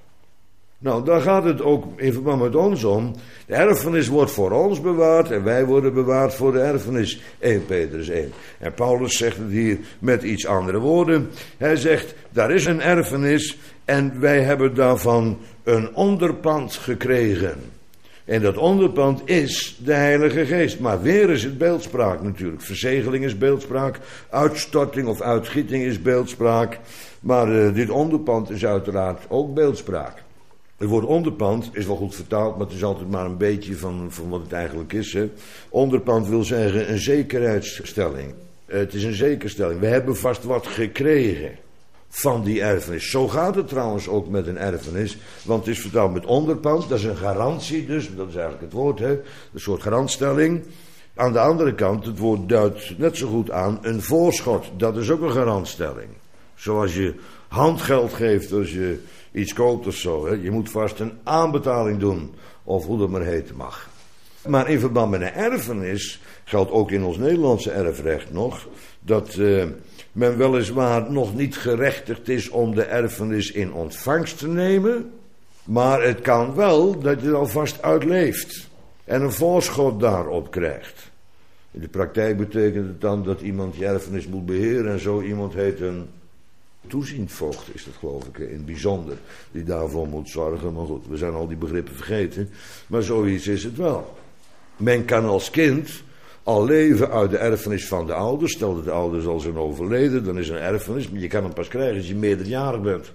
Nou, daar gaat het ook in verband met ons om. De erfenis wordt voor ons bewaard en wij worden bewaard voor de erfenis. 1 Petrus 1. En Paulus zegt het hier met iets andere woorden. Hij zegt, daar is een erfenis en wij hebben daarvan een onderpand gekregen. En dat onderpand is de Heilige Geest. Maar weer is het beeldspraak natuurlijk. Verzegeling is beeldspraak. Uitstorting of uitgieting is beeldspraak. Maar dit onderpand is uiteraard ook beeldspraak. Het woord onderpand is wel goed vertaald, maar het is altijd maar een beetje van wat het eigenlijk is. Hè. Onderpand wil zeggen een zekerheidsstelling. Het is een zekerstelling. We hebben vast wat gekregen van die erfenis. Zo gaat het trouwens ook met een erfenis. Want het is vertaald met onderpand. Dat is een garantie dus. Dat is eigenlijk het woord. Hè. Een soort garantstelling. Aan de andere kant, het woord duidt net zo goed aan een voorschot. Dat is ook een garantstelling. Zoals je handgeld geeft als je iets koopt of zo. Hè. Je moet vast een aanbetaling doen. Of hoe dat maar heten mag. Maar in verband met een erfenis geldt ook in ons Nederlandse erfrecht nog dat men weliswaar nog niet gerechtigd is om de erfenis in ontvangst te nemen. Maar het kan wel dat je er alvast uitleeft en een voorschot daarop krijgt. In de praktijk betekent het dan dat iemand je erfenis moet beheren en zo iemand heet een toeziendvoogd, is dat geloof ik in het bijzonder, die daarvoor moet zorgen. Maar goed, we zijn al die begrippen vergeten, maar zoiets is het wel. Men kan als kind al leven uit de erfenis van de ouders. Stel dat de ouders al zijn overleden, dan is er een erfenis, maar je kan hem pas krijgen als je meerderjarig bent.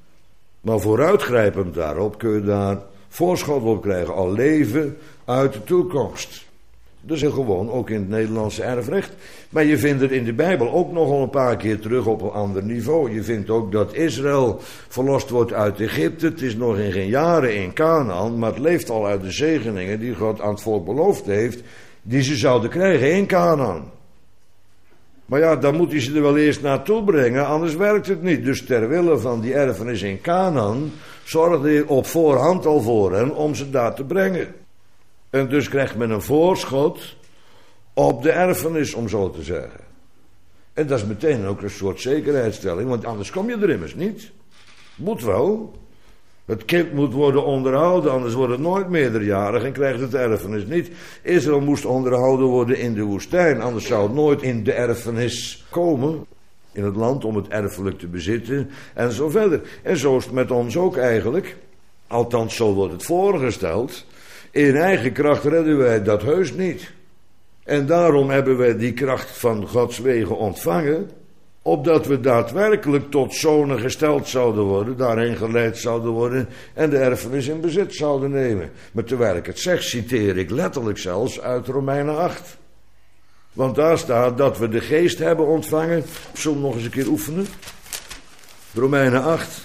Maar vooruitgrijpend daarop kun je daar voorschot op krijgen, al leven uit de toekomst. Dat is heel gewoon, ook in het Nederlandse erfrecht. Maar je vindt het in de Bijbel ook nogal een paar keer terug op een ander niveau. Je vindt ook dat Israël verlost wordt uit Egypte. Het is nog in geen jaren in Canaan, maar het leeft al uit de zegeningen die God aan het volk beloofd heeft, die ze zouden krijgen in Canaan. Maar ja, dan moet hij ze er wel eerst naartoe brengen, anders werkt het niet. Dus ter wille van die erfenis in Canaan zorgde hij op voorhand al voor hen om ze daar te brengen. En dus krijgt men een voorschot op de erfenis, om zo te zeggen. En dat is meteen ook een soort zekerheidsstelling, want anders kom je er immers niet. Moet wel. Het kind moet worden onderhouden, anders wordt het nooit meerderjarig en krijgt het erfenis niet. Israël moest onderhouden worden in de woestijn, anders zou het nooit in de erfenis komen. In het land om het erfelijk te bezitten en zo verder. En zo is het met ons ook eigenlijk. Althans, zo wordt het voorgesteld. In eigen kracht redden wij dat heus niet. En daarom hebben wij die kracht van Gods wegen ontvangen. opdat we daadwerkelijk tot zonen gesteld zouden worden, daarheen geleid zouden worden en de erfenis in bezit zouden nemen. Maar terwijl ik het zeg, citeer ik letterlijk zelfs uit Romeinen 8. Want daar staat dat we de geest hebben ontvangen. Zullen we nog eens een keer oefenen? Romeinen 8.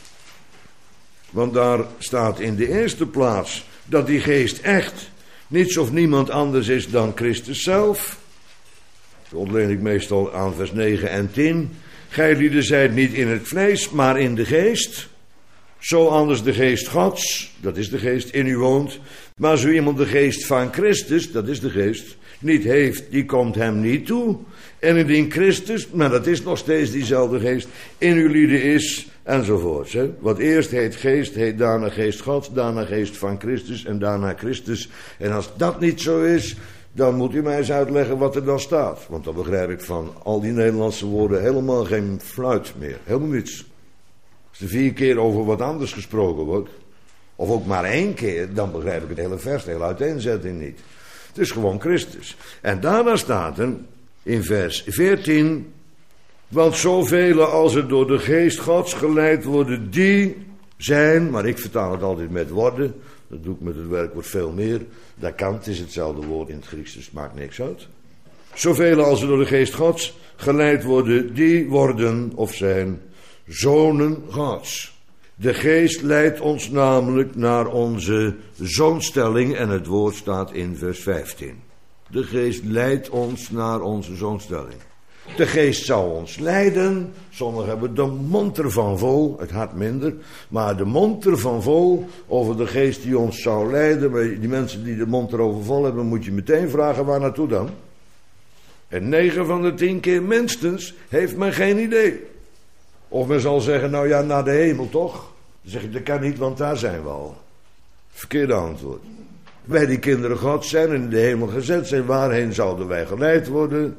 Want daar staat in de eerste plaats dat die geest echt niets of niemand anders is dan Christus zelf. Dat ontleen ik meestal aan vers 9 en 10. Gijlieden zijt niet in het vlees, maar in de geest. Zo anders de geest Gods, dat is de geest, in u woont. Maar zo iemand de geest van Christus, dat is de geest, niet heeft, die komt hem niet toe. En indien Christus, maar dat is nog steeds diezelfde geest, in uw lieden is, enzovoorts. Hè. Wat eerst heet geest, heet daarna geest Gods, daarna geest van Christus en daarna Christus. En als dat niet zo is, dan moet u mij eens uitleggen wat er dan staat. Want dan begrijp ik van al die Nederlandse woorden helemaal geen fluit meer. Helemaal niets. Als er 4 keer over wat anders gesproken wordt, of ook maar 1 keer, dan begrijp ik het hele vers, de hele uiteenzetting niet. Het is gewoon Christus. En daarna staat er in vers 14, want zoveel als er door de geest Gods geleid worden, die zijn, maar ik vertaal het altijd met worden, dat doe ik met het werkwoord veel meer, dat kan, het is hetzelfde woord in het Grieks, dus het maakt niks uit. Zoveel als er door de geest Gods geleid worden, die worden of zijn zonen Gods. De geest leidt ons namelijk naar onze zoonstelling en het woord staat in vers 15. De geest leidt ons naar onze zoonstelling. De geest zou ons leiden. Sommigen hebben de mond ervan vol, het hart minder. Maar de mond ervan vol over de geest die ons zou leiden. Maar die mensen die de mond erover vol hebben, moet je meteen vragen waar naartoe dan. En 9 van de 10 keer minstens heeft men geen idee. Of men zal zeggen, nou ja, naar de hemel toch? Dan zeg ik, dat kan niet, want daar zijn we al. Verkeerde antwoord. Wij die kinderen Gods zijn en in de hemel gezet zijn, waarheen zouden wij geleid worden?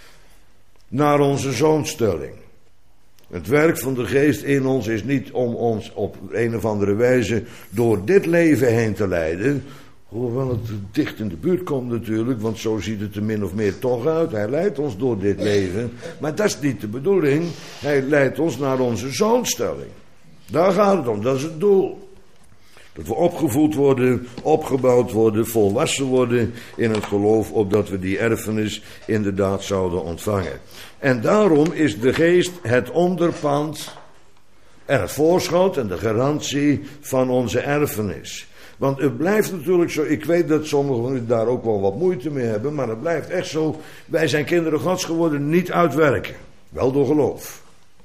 Naar onze zoonstelling. Het werk van de geest in ons is niet om ons op een of andere wijze door dit leven heen te leiden. Hoewel het dicht in de buurt komt natuurlijk, want zo ziet het er min of meer toch uit. Hij leidt ons door dit leven, maar dat is niet de bedoeling. Hij leidt ons naar onze zoonstelling. Daar gaat het om, dat is het doel. Dat we opgevoed worden, opgebouwd worden, volwassen worden in het geloof, opdat we die erfenis inderdaad zouden ontvangen. En daarom is de geest het onderpand en het voorschot en de garantie van onze erfenis. Want het blijft natuurlijk zo, ik weet dat sommigen daar ook wel wat moeite mee hebben, maar het blijft echt zo, wij zijn kinderen Gods geworden, niet uitwerken. Wel door geloof.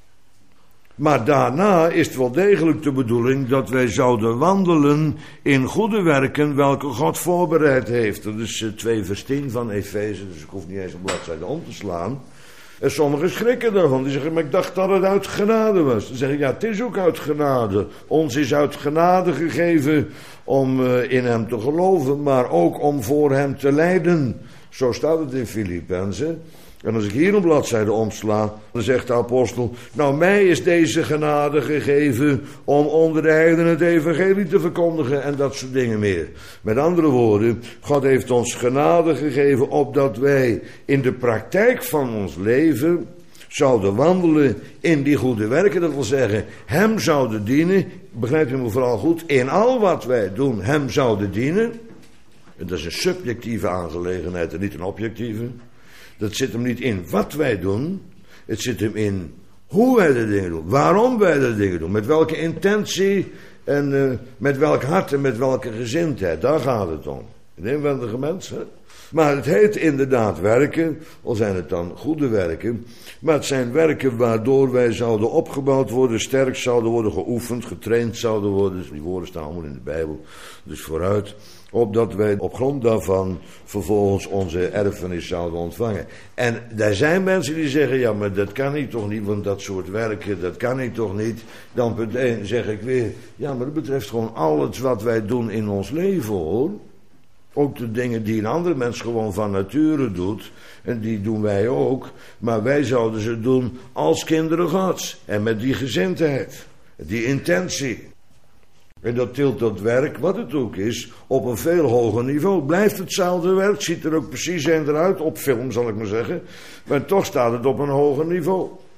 Maar daarna is het wel degelijk de bedoeling dat wij zouden wandelen in goede werken welke God voorbereid heeft. Dat is 2 vers 10 van Efeze, dus ik hoef niet eens een bladzijde om te slaan. En sommigen schrikken daarvan, die zeggen, maar ik dacht dat het uit genade was. Dan zeg ik, ja, het is ook uit genade. Ons is uit genade gegeven om in hem te geloven, maar ook om voor hem te lijden. Zo staat het in Filippenzen. En als ik hier een bladzijde omsla, dan zegt de apostel, nou mij is deze genade gegeven om onder de heidenen het evangelie te verkondigen en dat soort dingen meer. Met andere woorden, God heeft ons genade gegeven opdat wij in de praktijk van ons leven zouden wandelen in die goede werken. Dat wil zeggen, hem zouden dienen, begrijpt u me vooral goed, in al wat wij doen, hem zouden dienen. En dat is een subjectieve aangelegenheid en niet een objectieve. Dat zit hem niet in wat wij doen. Het zit hem in hoe wij de dingen doen. Waarom wij de dingen doen. Met welke intentie en met welk hart en met welke gezindheid. Daar gaat het om. Een inwendige mens. Hè? Maar het heet inderdaad werken. Al zijn het dan goede werken. Maar het zijn werken waardoor wij zouden opgebouwd worden. Sterk zouden worden geoefend. Getraind zouden worden. Dus die woorden staan allemaal in de Bijbel. Dus vooruit. Opdat wij op grond daarvan vervolgens onze erfenis zouden ontvangen. En er zijn mensen die zeggen, ja maar dat kan ik toch niet, want dat soort werken, dat kan ik toch niet. Dan punt 1 zeg ik weer, ja maar dat betreft gewoon alles wat wij doen in ons leven hoor. Ook de dingen die een andere mens gewoon van nature doet. En die doen wij ook. Maar wij zouden ze doen als kinderen Gods. En met die gezindheid. Die intentie. En dat tilt dat werk, wat het ook is, op een veel hoger niveau. Blijft hetzelfde werk, ziet er ook precies eruit, op film zal ik maar zeggen. Maar toch staat het op een hoger niveau.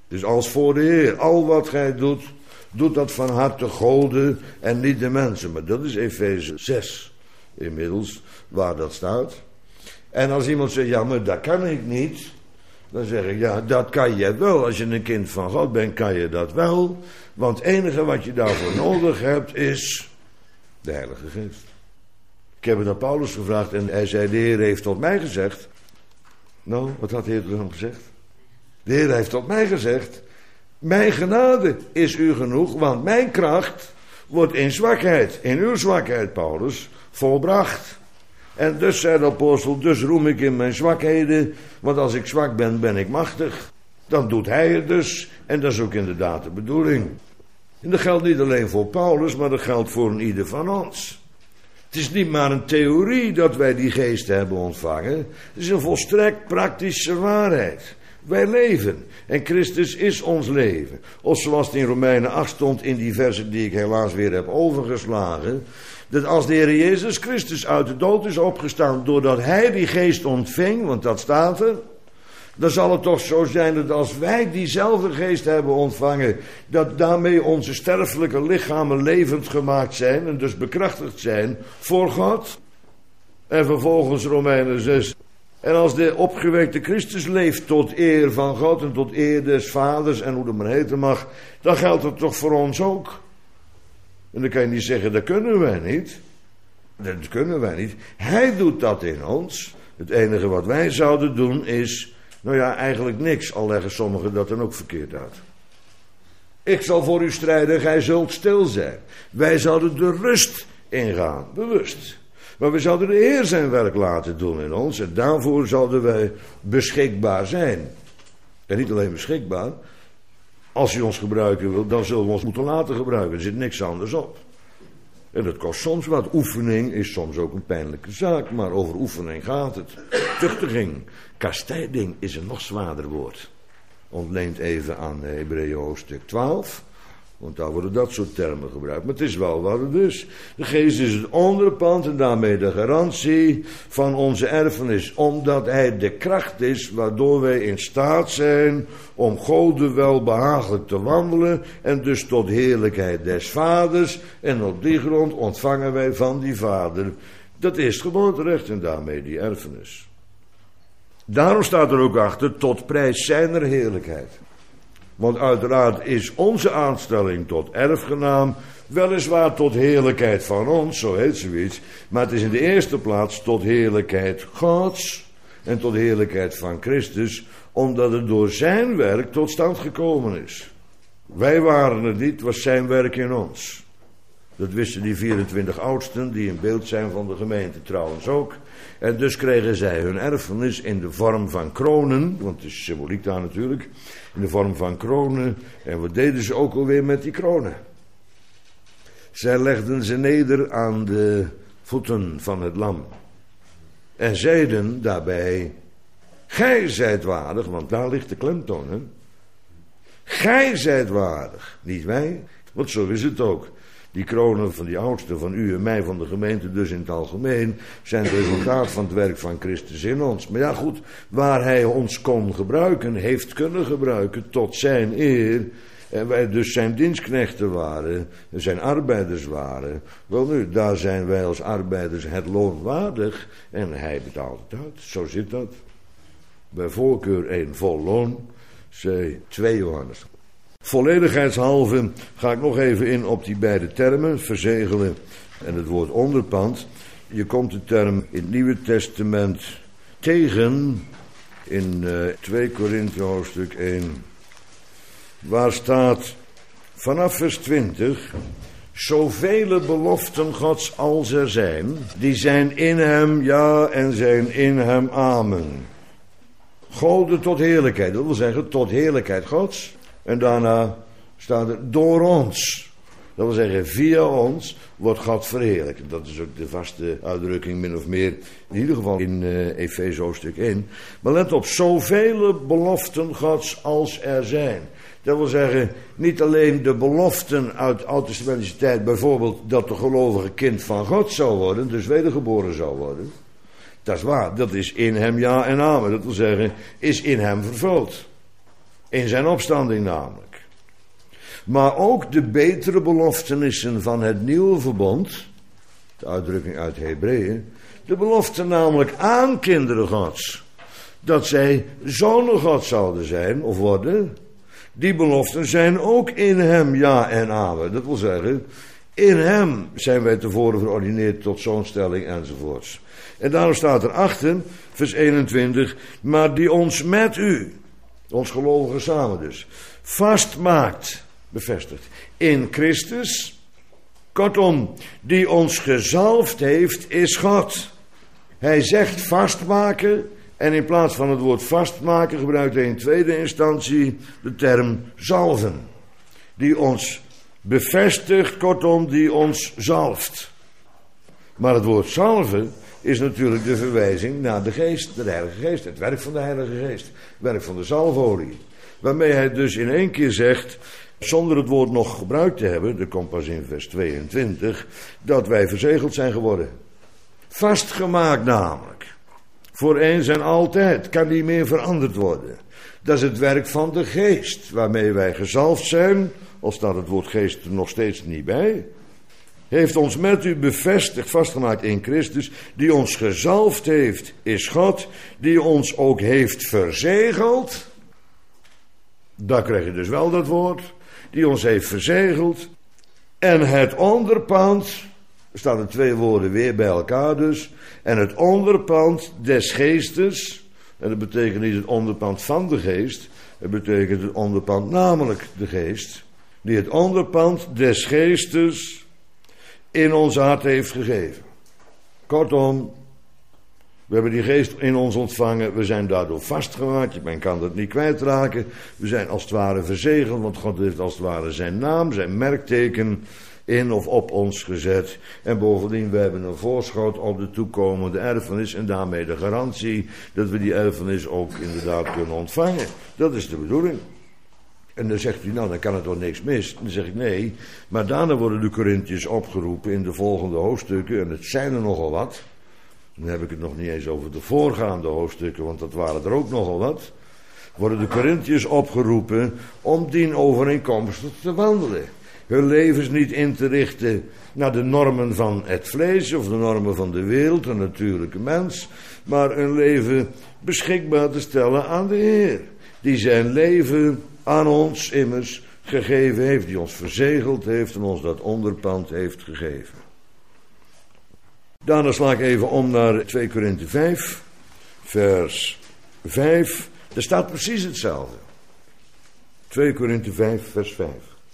Dus als voor de Heer. Al wat gij doet, doet dat van harte Gode en niet de mensen. Maar dat is Efeze 6 inmiddels, waar dat staat. En als iemand zegt, ja, maar dat kan ik niet. Dan zeg ik, ja, dat kan je wel. Als je een kind van God bent, kan je dat wel. Want het enige wat je daarvoor nodig hebt, is de Heilige Geest. Ik heb het aan Paulus gevraagd en hij zei, de Heer heeft tot mij gezegd. Nou, wat had de Heer dan gezegd? De Heer heeft tot mij gezegd, mijn genade is u genoeg, want mijn kracht wordt in zwakheid, in uw zwakheid, Paulus, volbracht. En dus, zei de apostel, dus roem ik in mijn zwakheden, want als ik zwak ben, ben ik machtig. Dan doet hij het dus, en dat is ook inderdaad de bedoeling. En dat geldt niet alleen voor Paulus, maar dat geldt voor een ieder van ons. Het is niet maar een theorie dat wij die geest hebben ontvangen. Het is een volstrekt praktische waarheid. Wij leven en Christus is ons leven. Of zoals het in Romeinen 8 stond in die versen die ik helaas weer heb overgeslagen. Dat als de Heer Jezus Christus uit de dood is opgestaan doordat hij die geest ontving, want dat staat er. Dan zal het toch zo zijn dat als wij diezelfde geest hebben ontvangen, dat daarmee onze sterfelijke lichamen levend gemaakt zijn en dus bekrachtigd zijn voor God. En vervolgens Romeinen 6. En als de opgewekte Christus leeft tot eer van God en tot eer des Vaders en hoe dat maar heten mag, dan geldt het toch voor ons ook. En dan kan je niet zeggen, dat kunnen wij niet. Dat kunnen wij niet. Hij doet dat in ons. Het enige wat wij zouden doen is, nou ja, eigenlijk niks. Al leggen sommigen dat dan ook verkeerd uit. Ik zal voor u strijden, gij zult stil zijn. Wij zouden de rust ingaan, bewust. Maar we zouden de Heer zijn werk laten doen in ons. En daarvoor zouden wij beschikbaar zijn. En niet alleen beschikbaar. Als hij ons gebruiken wil, dan zullen we ons moeten laten gebruiken. Er zit niks anders op. En dat kost soms wat. Oefening is soms ook een pijnlijke zaak. Maar over oefening gaat het. Tuchtiging, kastijding is een nog zwaarder woord. Ontleent even aan Hebreeën hoofdstuk 12. Want daar worden dat soort termen gebruikt. Maar het is wel wat het is. De geest is het onderpand en daarmee de garantie van onze erfenis. Omdat hij de kracht is waardoor wij in staat zijn om Gode welbehagelijk te wandelen. En dus tot heerlijkheid des Vaders. En op die grond ontvangen wij van die Vader dat eerstgeboorterecht en daarmee die erfenis. Daarom staat er ook achter, tot prijs zijner heerlijkheid. Want uiteraard is onze aanstelling tot erfgenaam weliswaar tot heerlijkheid van ons, zo heet zoiets. Maar het is in de eerste plaats tot heerlijkheid Gods en tot heerlijkheid van Christus, omdat het door zijn werk tot stand gekomen is. Wij waren het niet, het was zijn werk in ons. Dat wisten die 24 oudsten, die een beeld zijn van de gemeente trouwens ook. En dus kregen zij hun erfenis in de vorm van kronen, want het is symboliek daar natuurlijk, in de vorm van kronen. En wat deden ze ook alweer met die kronen? Zij legden ze neder aan de voeten van het lam. En zeiden daarbij, gij zijt waardig, want daar ligt de klemtoon, hè? Gij zijt waardig, niet wij, want zo is het ook. Die kronen van die oudsten, van u en mij, van de gemeente dus in het algemeen, zijn het resultaat van het werk van Christus in ons. Maar ja goed, waar hij ons kon gebruiken, heeft kunnen gebruiken tot zijn eer. En wij dus zijn dienstknechten waren, zijn arbeiders waren. Wel nu, daar zijn wij als arbeiders het loon waardig en hij betaalt het uit. Zo zit dat. Bij voorkeur 1 vol loon, C 2 Johannes. Volledigheidshalve ga ik nog even in op die beide termen, verzegelen en het woord onderpand. Je komt de term in het Nieuwe Testament tegen in 2 Korinthe hoofdstuk 1, waar staat vanaf vers 20, zoveel beloften Gods als er zijn, die zijn in hem ja en zijn in hem amen. Gode tot heerlijkheid, dat wil zeggen tot heerlijkheid Gods. En daarna staat er door ons. Dat wil zeggen, via ons wordt God verheerlijkt. Dat is ook de vaste uitdrukking, min of meer. In ieder geval in Efeze hoofdstuk 1. Maar let op, zoveel beloften Gods als er zijn. Dat wil zeggen, niet alleen de beloften uit oud-testamentische tijd. Bijvoorbeeld dat de gelovige kind van God zou worden. Dus wedergeboren zou worden. Dat is waar, dat is in hem ja en amen. Dat wil zeggen, is in hem vervuld. In zijn opstanding namelijk. Maar ook de betere beloftenissen van het nieuwe verbond, de uitdrukking uit Hebreeën, de belofte namelijk aan kinderen Gods, dat zij zonen God zouden zijn of worden, die beloften zijn ook in hem ja en amen. Dat wil zeggen, in hem zijn wij tevoren verordineerd tot zoonstelling enzovoorts. En daarom staat er achter, vers 21, maar die ons met u, ons gelovigen samen dus, vastmaakt, bevestigt, in Christus. Kortom, die ons gezalfd heeft, is God. Hij zegt vastmaken en in plaats van het woord vastmaken gebruikt hij in tweede instantie de term zalven. Die ons bevestigt, kortom, die ons zalft. Maar het woord zalven is natuurlijk de verwijzing naar de geest, de Heilige Geest. Het werk van de Heilige Geest. Het werk van de zalfolie. Waarmee hij dus in één keer zegt, zonder het woord nog gebruikt te hebben, dat komt pas in vers 22, dat wij verzegeld zijn geworden. Vastgemaakt namelijk. Voor eens en altijd. Kan niet meer veranderd worden. Dat is het werk van de geest, waarmee wij gezalfd zijn, al staat het woord geest er nog steeds niet bij. Heeft ons met u bevestigd, vastgemaakt in Christus, die ons gezalfd heeft, is God, die ons ook heeft verzegeld. Daar krijg je dus wel dat woord, die ons heeft verzegeld. En het onderpand, er staan er twee woorden weer bij elkaar dus, en het onderpand des geestes, en dat betekent niet het onderpand van de geest, het betekent het onderpand namelijk de geest, die het onderpand des geestes in ons hart heeft gegeven. Kortom, we hebben die geest in ons ontvangen, we zijn daardoor vastgemaakt, men kan dat niet kwijtraken, we zijn als het ware verzegeld, want God heeft als het ware zijn naam, zijn merkteken in of op ons gezet. En bovendien, we hebben een voorschot op de toekomende erfenis en daarmee de garantie dat we die erfenis ook inderdaad kunnen ontvangen. Dat is de bedoeling. En dan zegt u, nou dan kan het toch niks mis. Dan zeg ik nee, maar daarna worden de Korinthiërs opgeroepen in de volgende hoofdstukken, en het zijn er nogal wat. Dan heb ik het nog niet eens over de voorgaande hoofdstukken, want dat waren er ook nogal wat. Worden de Korinthiërs opgeroepen om dien overeenkomstig te wandelen. Hun levens niet in te richten naar de normen van het vlees of de normen van de wereld, een natuurlijke mens, maar hun leven beschikbaar te stellen aan de Heer, die zijn leven aan ons immers gegeven heeft, die ons verzegeld heeft en ons dat onderpand heeft gegeven. Daarna sla ik even om naar 2 Korinthe 5, vers 5. Er staat precies hetzelfde. 2 Korinthe 5, vers 5.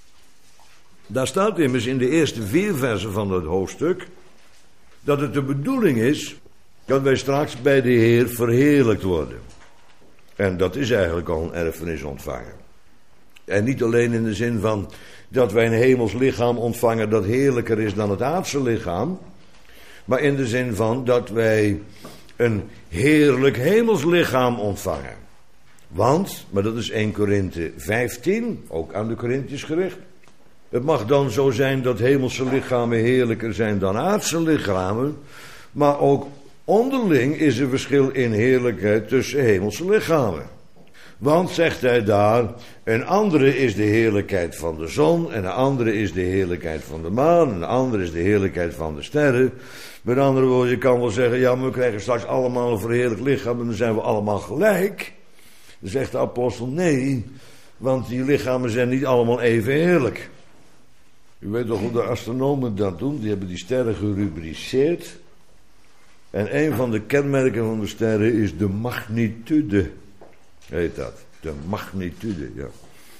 Daar staat immers in de eerste 4 versen van het hoofdstuk dat het de bedoeling is dat wij straks bij de Heer verheerlijkt worden. En dat is eigenlijk al een erfenis ontvangen. En niet alleen in de zin van dat wij een hemels lichaam ontvangen dat heerlijker is dan het aardse lichaam, maar in de zin van dat wij een heerlijk hemels lichaam ontvangen. Want, maar dat is 1 Korinthe 15, ook aan de Korinthiërs gericht. Het mag dan zo zijn dat hemelse lichamen heerlijker zijn dan aardse lichamen, maar ook onderling is er verschil in heerlijkheid tussen hemelse lichamen. Want, zegt hij daar, een andere is de heerlijkheid van de zon, en een andere is de heerlijkheid van de maan, en een andere is de heerlijkheid van de sterren. Met andere woorden, je kan wel zeggen, ja, maar we krijgen straks allemaal een verheerlijk lichaam en dan zijn we allemaal gelijk. Dan zegt de apostel, nee, want die lichamen zijn niet allemaal even heerlijk. U weet toch hoe de astronomen dat doen, die hebben die sterren gerubriceerd. En een van de kenmerken van de sterren is de magnitude. Heet dat, de magnitude, ja.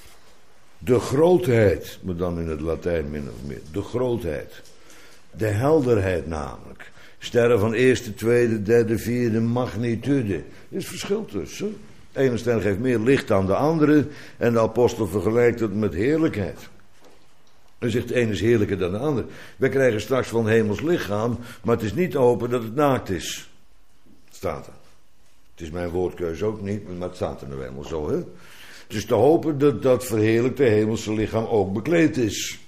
De grootheid, maar dan in het Latijn min of meer, de grootheid. De helderheid namelijk. Sterren van eerste, tweede, derde, vierde magnitude. Er is verschil tussen. De ene ster geeft meer licht dan de andere en de apostel vergelijkt het met heerlijkheid. Hij zegt de ene is heerlijker dan de ander. Wij krijgen straks van hemels lichaam, maar het is niet open dat het naakt is. Staat er. Het is mijn woordkeuze ook niet, maar het staat er nou eenmaal zo, hè. Het is te hopen dat dat verheerlijkte hemelse lichaam ook bekleed is.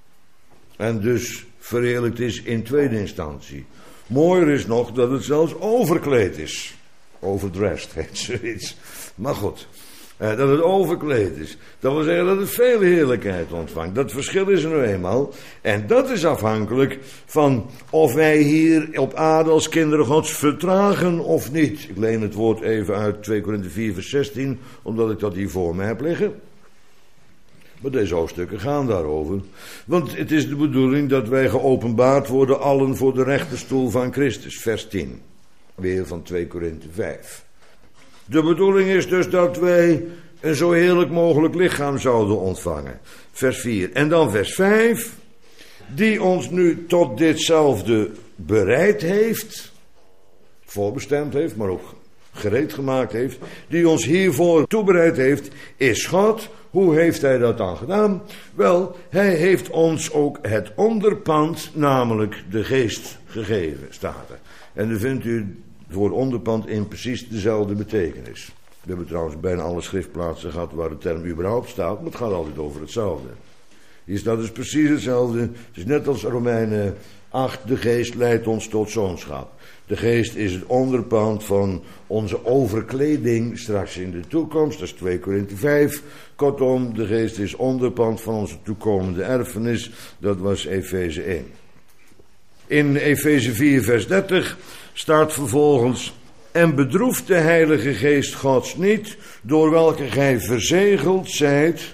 En dus verheerlijkt is in tweede instantie. Mooier is nog dat het zelfs overkleed is. Overdressed heet zoiets. Maar goed, Dat het overkleed is. Dat wil zeggen dat het veel heerlijkheid ontvangt. Dat verschil is er nu eenmaal. En dat is afhankelijk van of wij hier op aarde als kinderen Gods vertragen of niet. Ik leen het woord even uit 2 Korinthe 4 vers 16, omdat ik dat hier voor me heb liggen. Maar deze hoofdstukken gaan daarover. Want het is de bedoeling dat wij geopenbaard worden allen voor de rechterstoel van Christus. Vers 10. Weer van 2 Korinthe 5. De bedoeling is dus dat wij een zo heerlijk mogelijk lichaam zouden ontvangen. Vers 4. En dan vers 5. Die ons nu tot ditzelfde bereid heeft. Voorbestemd heeft, maar ook gereed gemaakt heeft. Die ons hiervoor toebereid heeft, is God. Hoe heeft hij dat dan gedaan? Wel, hij heeft ons ook het onderpand, namelijk de geest, gegeven, staat er. En dan vindt u het woord onderpand in precies dezelfde betekenis. We hebben trouwens bijna alle schriftplaatsen gehad waar de term überhaupt staat, maar het gaat altijd over hetzelfde. Hier staat dus precies hetzelfde. Het is net als Romeinen 8, de geest leidt ons tot zoonschap. De geest is het onderpand van onze overkleding straks in de toekomst. Dat is 2 Korinthe 5. Kortom, de geest is onderpand van onze toekomende erfenis. Dat was Efeze 1. In Efeze 4 vers 30 staat vervolgens: en bedroeft de Heilige Geest Gods niet, door welke gij verzegeld zijt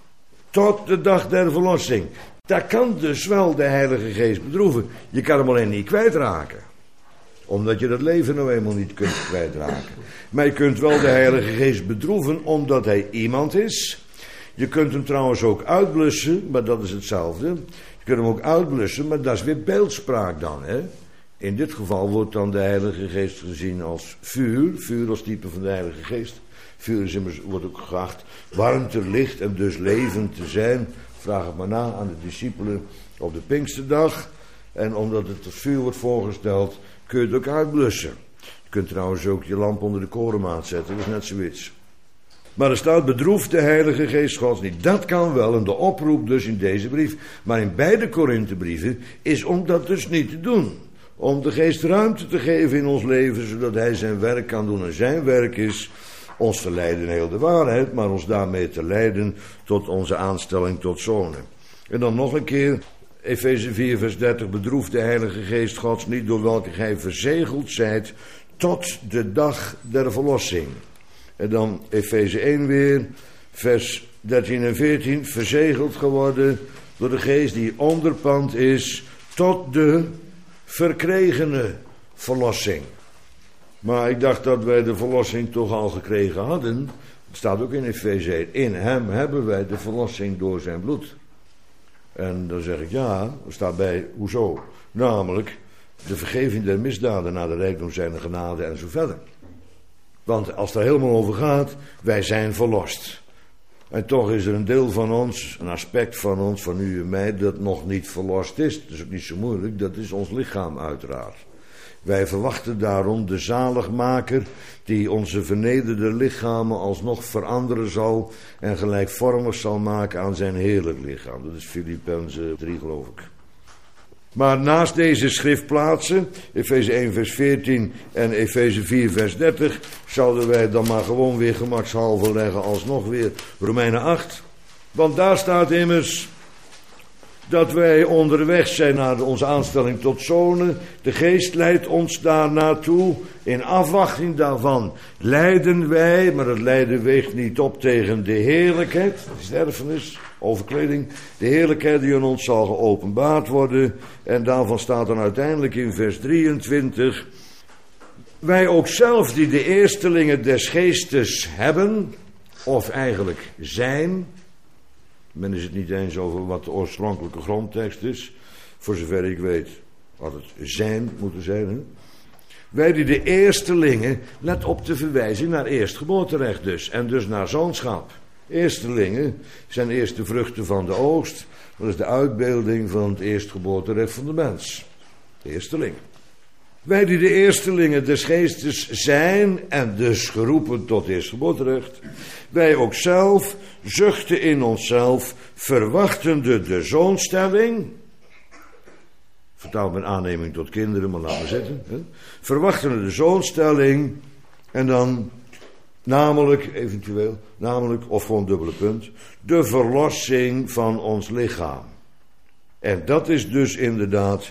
tot de dag der verlossing. Dat kan dus wel de Heilige Geest bedroeven. Je kan hem alleen niet kwijtraken. Omdat je dat leven nou eenmaal niet kunt kwijtraken. Maar je kunt wel de Heilige Geest bedroeven omdat hij iemand is. Je kunt hem trouwens ook uitblussen, maar dat is hetzelfde. Je kunt hem ook uitblussen, maar dat is weer beeldspraak dan. Hè? In dit geval wordt dan de Heilige Geest gezien als vuur. Vuur als type van de Heilige Geest. Vuur is immers, wordt ook geacht warmte, licht en dus levend te zijn. Vraag het maar na aan de discipelen op de Pinksterdag. En omdat het als vuur wordt voorgesteld, kun je het ook uitblussen. Je kunt trouwens ook je lamp onder de korenmaat zetten, dat is net zoiets. Maar er staat: bedroeft de Heilige Geest Gods niet. Dat kan wel, en de oproep dus in deze brief. Maar in beide Korinthebrieven is om dat dus niet te doen. Om de Geest ruimte te geven in ons leven, zodat hij zijn werk kan doen. En zijn werk is ons te leiden in heel de waarheid, maar ons daarmee te leiden tot onze aanstelling tot zonen. En dan nog een keer, Efeze 4 vers 30, bedroeft de Heilige Geest Gods niet, door welke gij verzegeld zijt tot de dag der verlossing. En dan Efeze 1 weer, vers 13 en 14, verzegeld geworden door de Geest die onderpand is tot de verkregene verlossing. Maar ik dacht dat wij de verlossing toch al gekregen hadden. Het staat ook in Efeze 1. In hem hebben wij de verlossing door zijn bloed. En dan zeg ik ja, er staat bij, hoezo? Namelijk de vergeving der misdaden naar de rijkdom zijner genade en zo verder. Want als het er helemaal over gaat, wij zijn verlost. En toch is er een deel van ons, een aspect van ons, van u en mij, dat nog niet verlost is. Dat is ook niet zo moeilijk, dat is ons lichaam uiteraard. Wij verwachten daarom de zaligmaker die onze vernederde lichamen alsnog veranderen zal en gelijkvormig zal maken aan zijn heerlijk lichaam. Dat is Filippenzen 3 geloof ik. Maar naast deze schriftplaatsen, Efeze 1 vers 14 en Efeze 4 vers 30, zouden wij dan maar gewoon weer gemakshalve leggen alsnog weer Romeinen 8. Want daar staat immers dat wij onderweg zijn naar onze aanstelling tot zonen. De Geest leidt ons daar naartoe. In afwachting daarvan lijden wij, maar het lijden weegt niet op tegen de heerlijkheid. Dat is de erfenis, overkleding. De heerlijkheid die aan ons zal geopenbaard worden. En daarvan staat dan uiteindelijk in vers 23. Wij ook zelf die de eerstelingen des geestes hebben, of eigenlijk zijn. Men is het niet eens over wat de oorspronkelijke grondtekst is. Voor zover ik weet had het zijn moeten zijn. Hè? Wij die de eerstelingen, let op de verwijzing naar eerstgeboorterecht dus. En dus naar zoonschap. Eerstelingen zijn eerste vruchten van de oogst. Dat is de uitbeelding van het eerstgeboorterecht van de mens. De eerstelingen. Wij die de eerstelingen des geestes zijn en dus geroepen tot eerstgeboorterecht. Wij ook zelf zuchten in onszelf, verwachtende de zoonstelling. Vertaald met aanneming tot kinderen, maar laten we zitten. Hè? Verwachtende de zoonstelling en dan Namelijk, eventueel, of gewoon dubbele punt, de verlossing van ons lichaam. En dat is dus inderdaad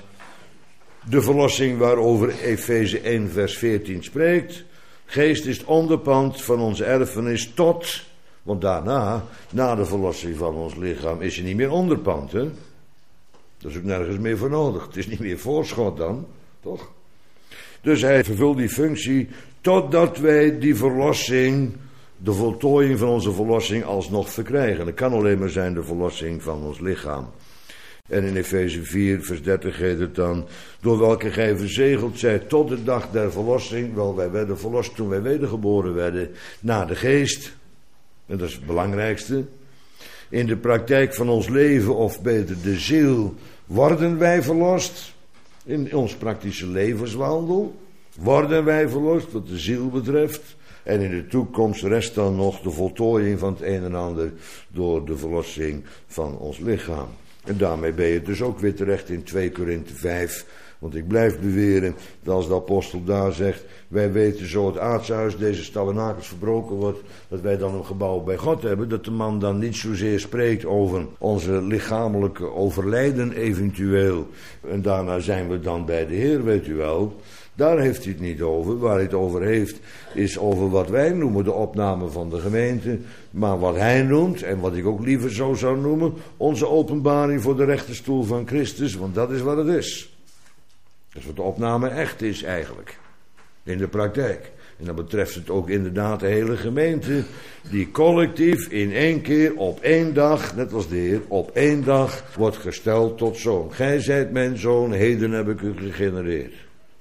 de verlossing waarover Efeze 1 vers 14 spreekt. Geest is het onderpand van onze erfenis tot, want daarna, na de verlossing van ons lichaam, is hij niet meer onderpand, hè? Dat is ook nergens meer voor nodig. Het is niet meer voorschot dan, toch? Dus hij vervult die functie totdat wij die verlossing, de voltooiing van onze verlossing alsnog verkrijgen. Dat kan alleen maar zijn de verlossing van ons lichaam. En in Efeze 4 vers 30 heet het dan, door welke gij verzegeld zijt tot de dag der verlossing. Wel, wij werden verlost toen wij wedergeboren werden naar de geest. En dat is het belangrijkste. In de praktijk van ons leven, of beter de ziel, worden wij verlost. In ons praktische levenswandel worden wij verlost wat de ziel betreft. En in de toekomst rest dan nog de voltooiing van het een en ander door de verlossing van ons lichaam. En daarmee ben je dus ook weer terecht in 2 Korinthe 5. Want ik blijf beweren dat als de apostel daar zegt, wij weten zo het aardse huis deze tabernakels verbroken wordt, dat wij dan een gebouw bij God hebben, dat de man dan niet zozeer spreekt over onze lichamelijke overlijden eventueel. En daarna zijn we dan bij de Heer, weet u wel. Daar heeft hij het niet over. Waar hij het over heeft is over wat wij noemen de opname van de gemeente. Maar wat hij noemt, en wat ik ook liever zo zou noemen, onze openbaring voor de rechterstoel van Christus. Want dat is wat het is. Dat is wat de opname echt is eigenlijk. In de praktijk. En dan betreft het ook inderdaad de hele gemeente. Die collectief in één keer op één dag, net als de Heer, op één dag wordt gesteld tot zoon. Gij zijt mijn zoon, heden heb ik u gegenereerd.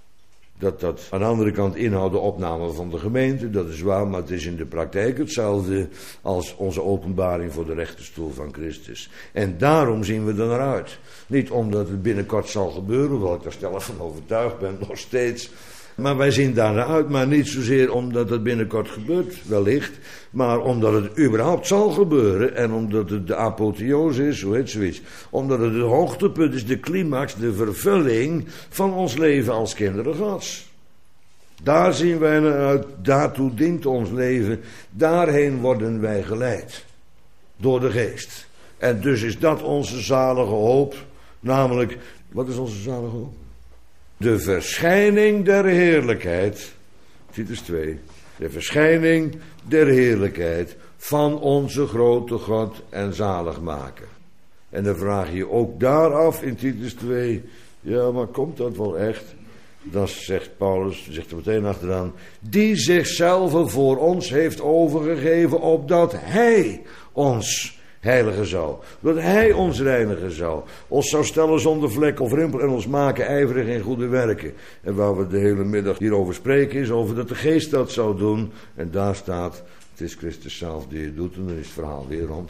Dat aan de andere kant inhoudt de opname van de gemeente, dat is waar, maar het is in de praktijk hetzelfde als onze openbaring voor de rechterstoel van Christus. En daarom zien we er naar uit. Niet omdat het binnenkort zal gebeuren, hoewel ik daar stellig van overtuigd ben, nog steeds. Maar wij zien daar naar uit, maar niet zozeer omdat het binnenkort gebeurt, wellicht, maar omdat het überhaupt zal gebeuren en omdat het de apotheose is, hoe heet zoiets. Omdat het het hoogtepunt is, de climax, de vervulling van ons leven als kinderen Gods. Daar zien wij naar uit, daartoe dient ons leven, daarheen worden wij geleid. Door de geest. En dus is dat onze zalige hoop, namelijk, wat is onze zalige hoop? De verschijning der heerlijkheid, Titus 2, de verschijning der heerlijkheid van onze grote God en zaligmaker. En dan vraag je ook daar af in Titus 2, ja, maar komt dat wel echt? Dan zegt Paulus, zegt er meteen achteraan, die zichzelf voor ons heeft overgegeven, opdat hij ons heiligen zou. Dat hij ons reinigen zou. Ons zou stellen zonder vlek of rimpel en ons maken ijverig in goede werken. En waar we de hele middag hierover spreken is over dat de geest dat zou doen. En daar staat, het is Christus zelf die het doet en dan is het verhaal weer rond.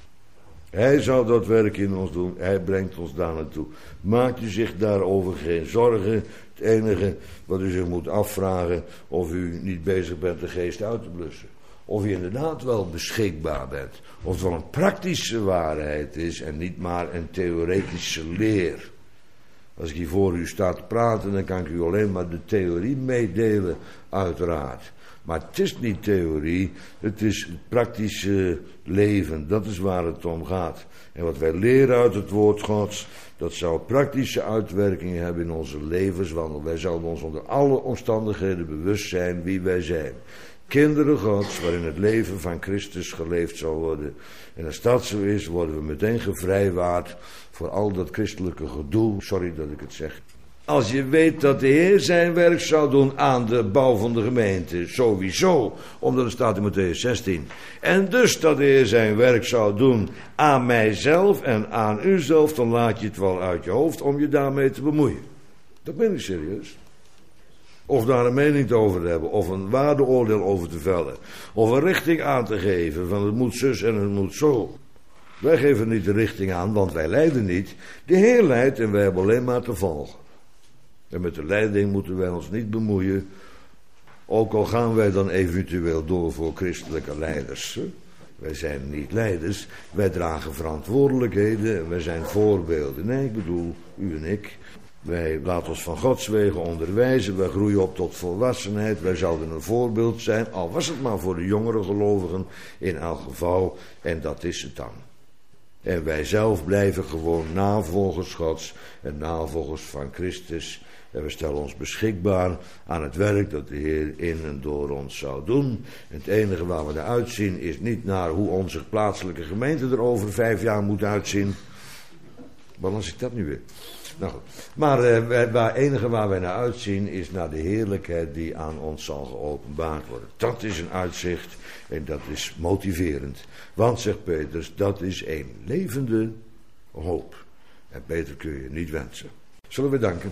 Hij zou dat werk in ons doen. Hij brengt ons daar naartoe. Maakt u zich daarover geen zorgen. Het enige wat u zich moet afvragen of u niet bezig bent de geest uit te blussen. Of je inderdaad wel beschikbaar bent. Of het wel een praktische waarheid is en niet maar een theoretische leer. Als ik hier voor u sta te praten, dan kan ik u alleen maar de theorie meedelen, uiteraard. Maar het is niet theorie, het is het praktische leven. Dat is waar het om gaat. En wat wij leren uit het woord Gods, dat zou praktische uitwerkingen hebben in onze levenswandel. Wij zouden ons onder alle omstandigheden bewust zijn wie wij zijn. Kinderen Gods, waarin het leven van Christus geleefd zal worden. En als dat zo is, worden we meteen gevrijwaard voor al dat christelijke gedoe. Sorry dat ik het zeg. Als je weet dat de Heer zijn werk zou doen aan de bouw van de gemeente, sowieso, omdat het staat in Mattheüs 16. En dus dat de Heer zijn werk zou doen aan mijzelf en aan uzelf, dan laat je het wel uit je hoofd om je daarmee te bemoeien. Dat ben ik serieus. Of daar een mening over te hebben, of een waardeoordeel over te vellen. Of een richting aan te geven, van het moet zus en het moet zo. Wij geven niet de richting aan, want wij leiden niet. De Heer leidt en wij hebben alleen maar te volgen. En met de leiding moeten wij ons niet bemoeien. Ook al gaan wij dan eventueel door voor christelijke leiders. Wij zijn niet leiders, wij dragen verantwoordelijkheden en wij zijn voorbeelden. Nee, ik bedoel, u en ik. Wij laten ons van Gods wegen onderwijzen, wij groeien op tot volwassenheid, wij zouden een voorbeeld zijn, al was het maar voor de jongere gelovigen in elk geval, en dat is het dan. En wij zelf blijven gewoon navolgers Gods en navolgers van Christus. En we stellen ons beschikbaar aan het werk dat de Heer in en door ons zou doen. En het enige waar we naar uitzien is niet naar hoe onze plaatselijke gemeente er over 5 jaar moet uitzien. Wat las ik dat nu weer? Nou goed. Maar het enige waar wij naar uitzien is naar de heerlijkheid die aan ons zal geopenbaard worden. Dat is een uitzicht en dat is motiverend. Want, zegt Petrus, dat is een levende hoop. En beter kun je niet wensen. Zullen we danken?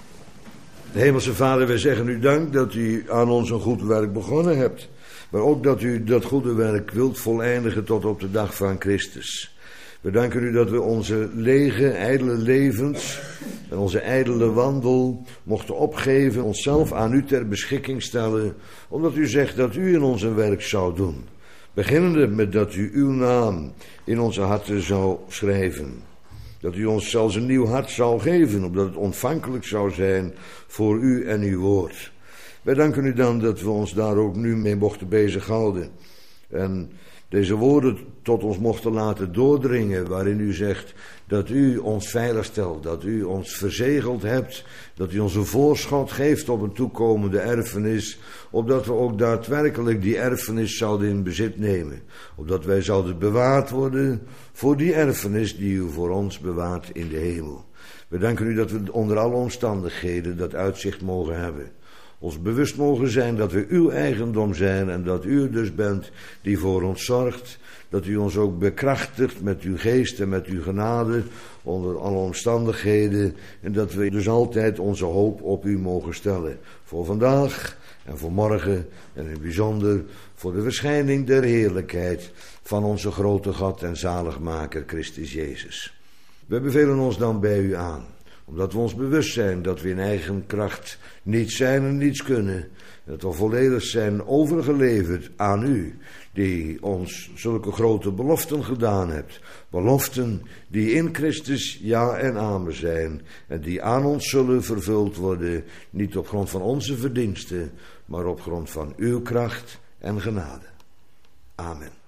De Hemelse Vader, wij zeggen u dank dat u aan ons een goed werk begonnen hebt. Maar ook dat u dat goede werk wilt voleindigen tot op de dag van Christus. We danken u dat we onze lege, ijdele levens en onze ijdele wandel mochten opgeven, onszelf aan u ter beschikking stellen, omdat u zegt dat u in ons een werk zou doen. Beginnende met dat u uw naam in onze harten zou schrijven. Dat u ons zelfs een nieuw hart zou geven, opdat het ontvankelijk zou zijn voor u en uw woord. Wij danken u dan dat we ons daar ook nu mee mochten bezighouden. En deze woorden tot ons mochten laten doordringen, waarin u zegt dat u ons veilig stelt, dat u ons verzegeld hebt, dat u ons een voorschot geeft op een toekomende erfenis, opdat we ook daadwerkelijk die erfenis zouden in bezit nemen, opdat wij zouden bewaard worden voor die erfenis die u voor ons bewaart in de hemel. We danken u dat we onder alle omstandigheden dat uitzicht mogen hebben. Ons bewust mogen zijn dat we uw eigendom zijn en dat u dus bent die voor ons zorgt. Dat u ons ook bekrachtigt met uw geest en met uw genade onder alle omstandigheden. En dat we dus altijd onze hoop op u mogen stellen. Voor vandaag en voor morgen en in het bijzonder voor de verschijning der heerlijkheid van onze grote God en zaligmaker Christus Jezus. We bevelen ons dan bij u aan. Omdat we ons bewust zijn dat we in eigen kracht niets zijn en niets kunnen. Dat we volledig zijn overgeleverd aan u, die ons zulke grote beloften gedaan hebt. Beloften die in Christus ja en amen zijn. En die aan ons zullen vervuld worden, niet op grond van onze verdiensten, maar op grond van uw kracht en genade. Amen.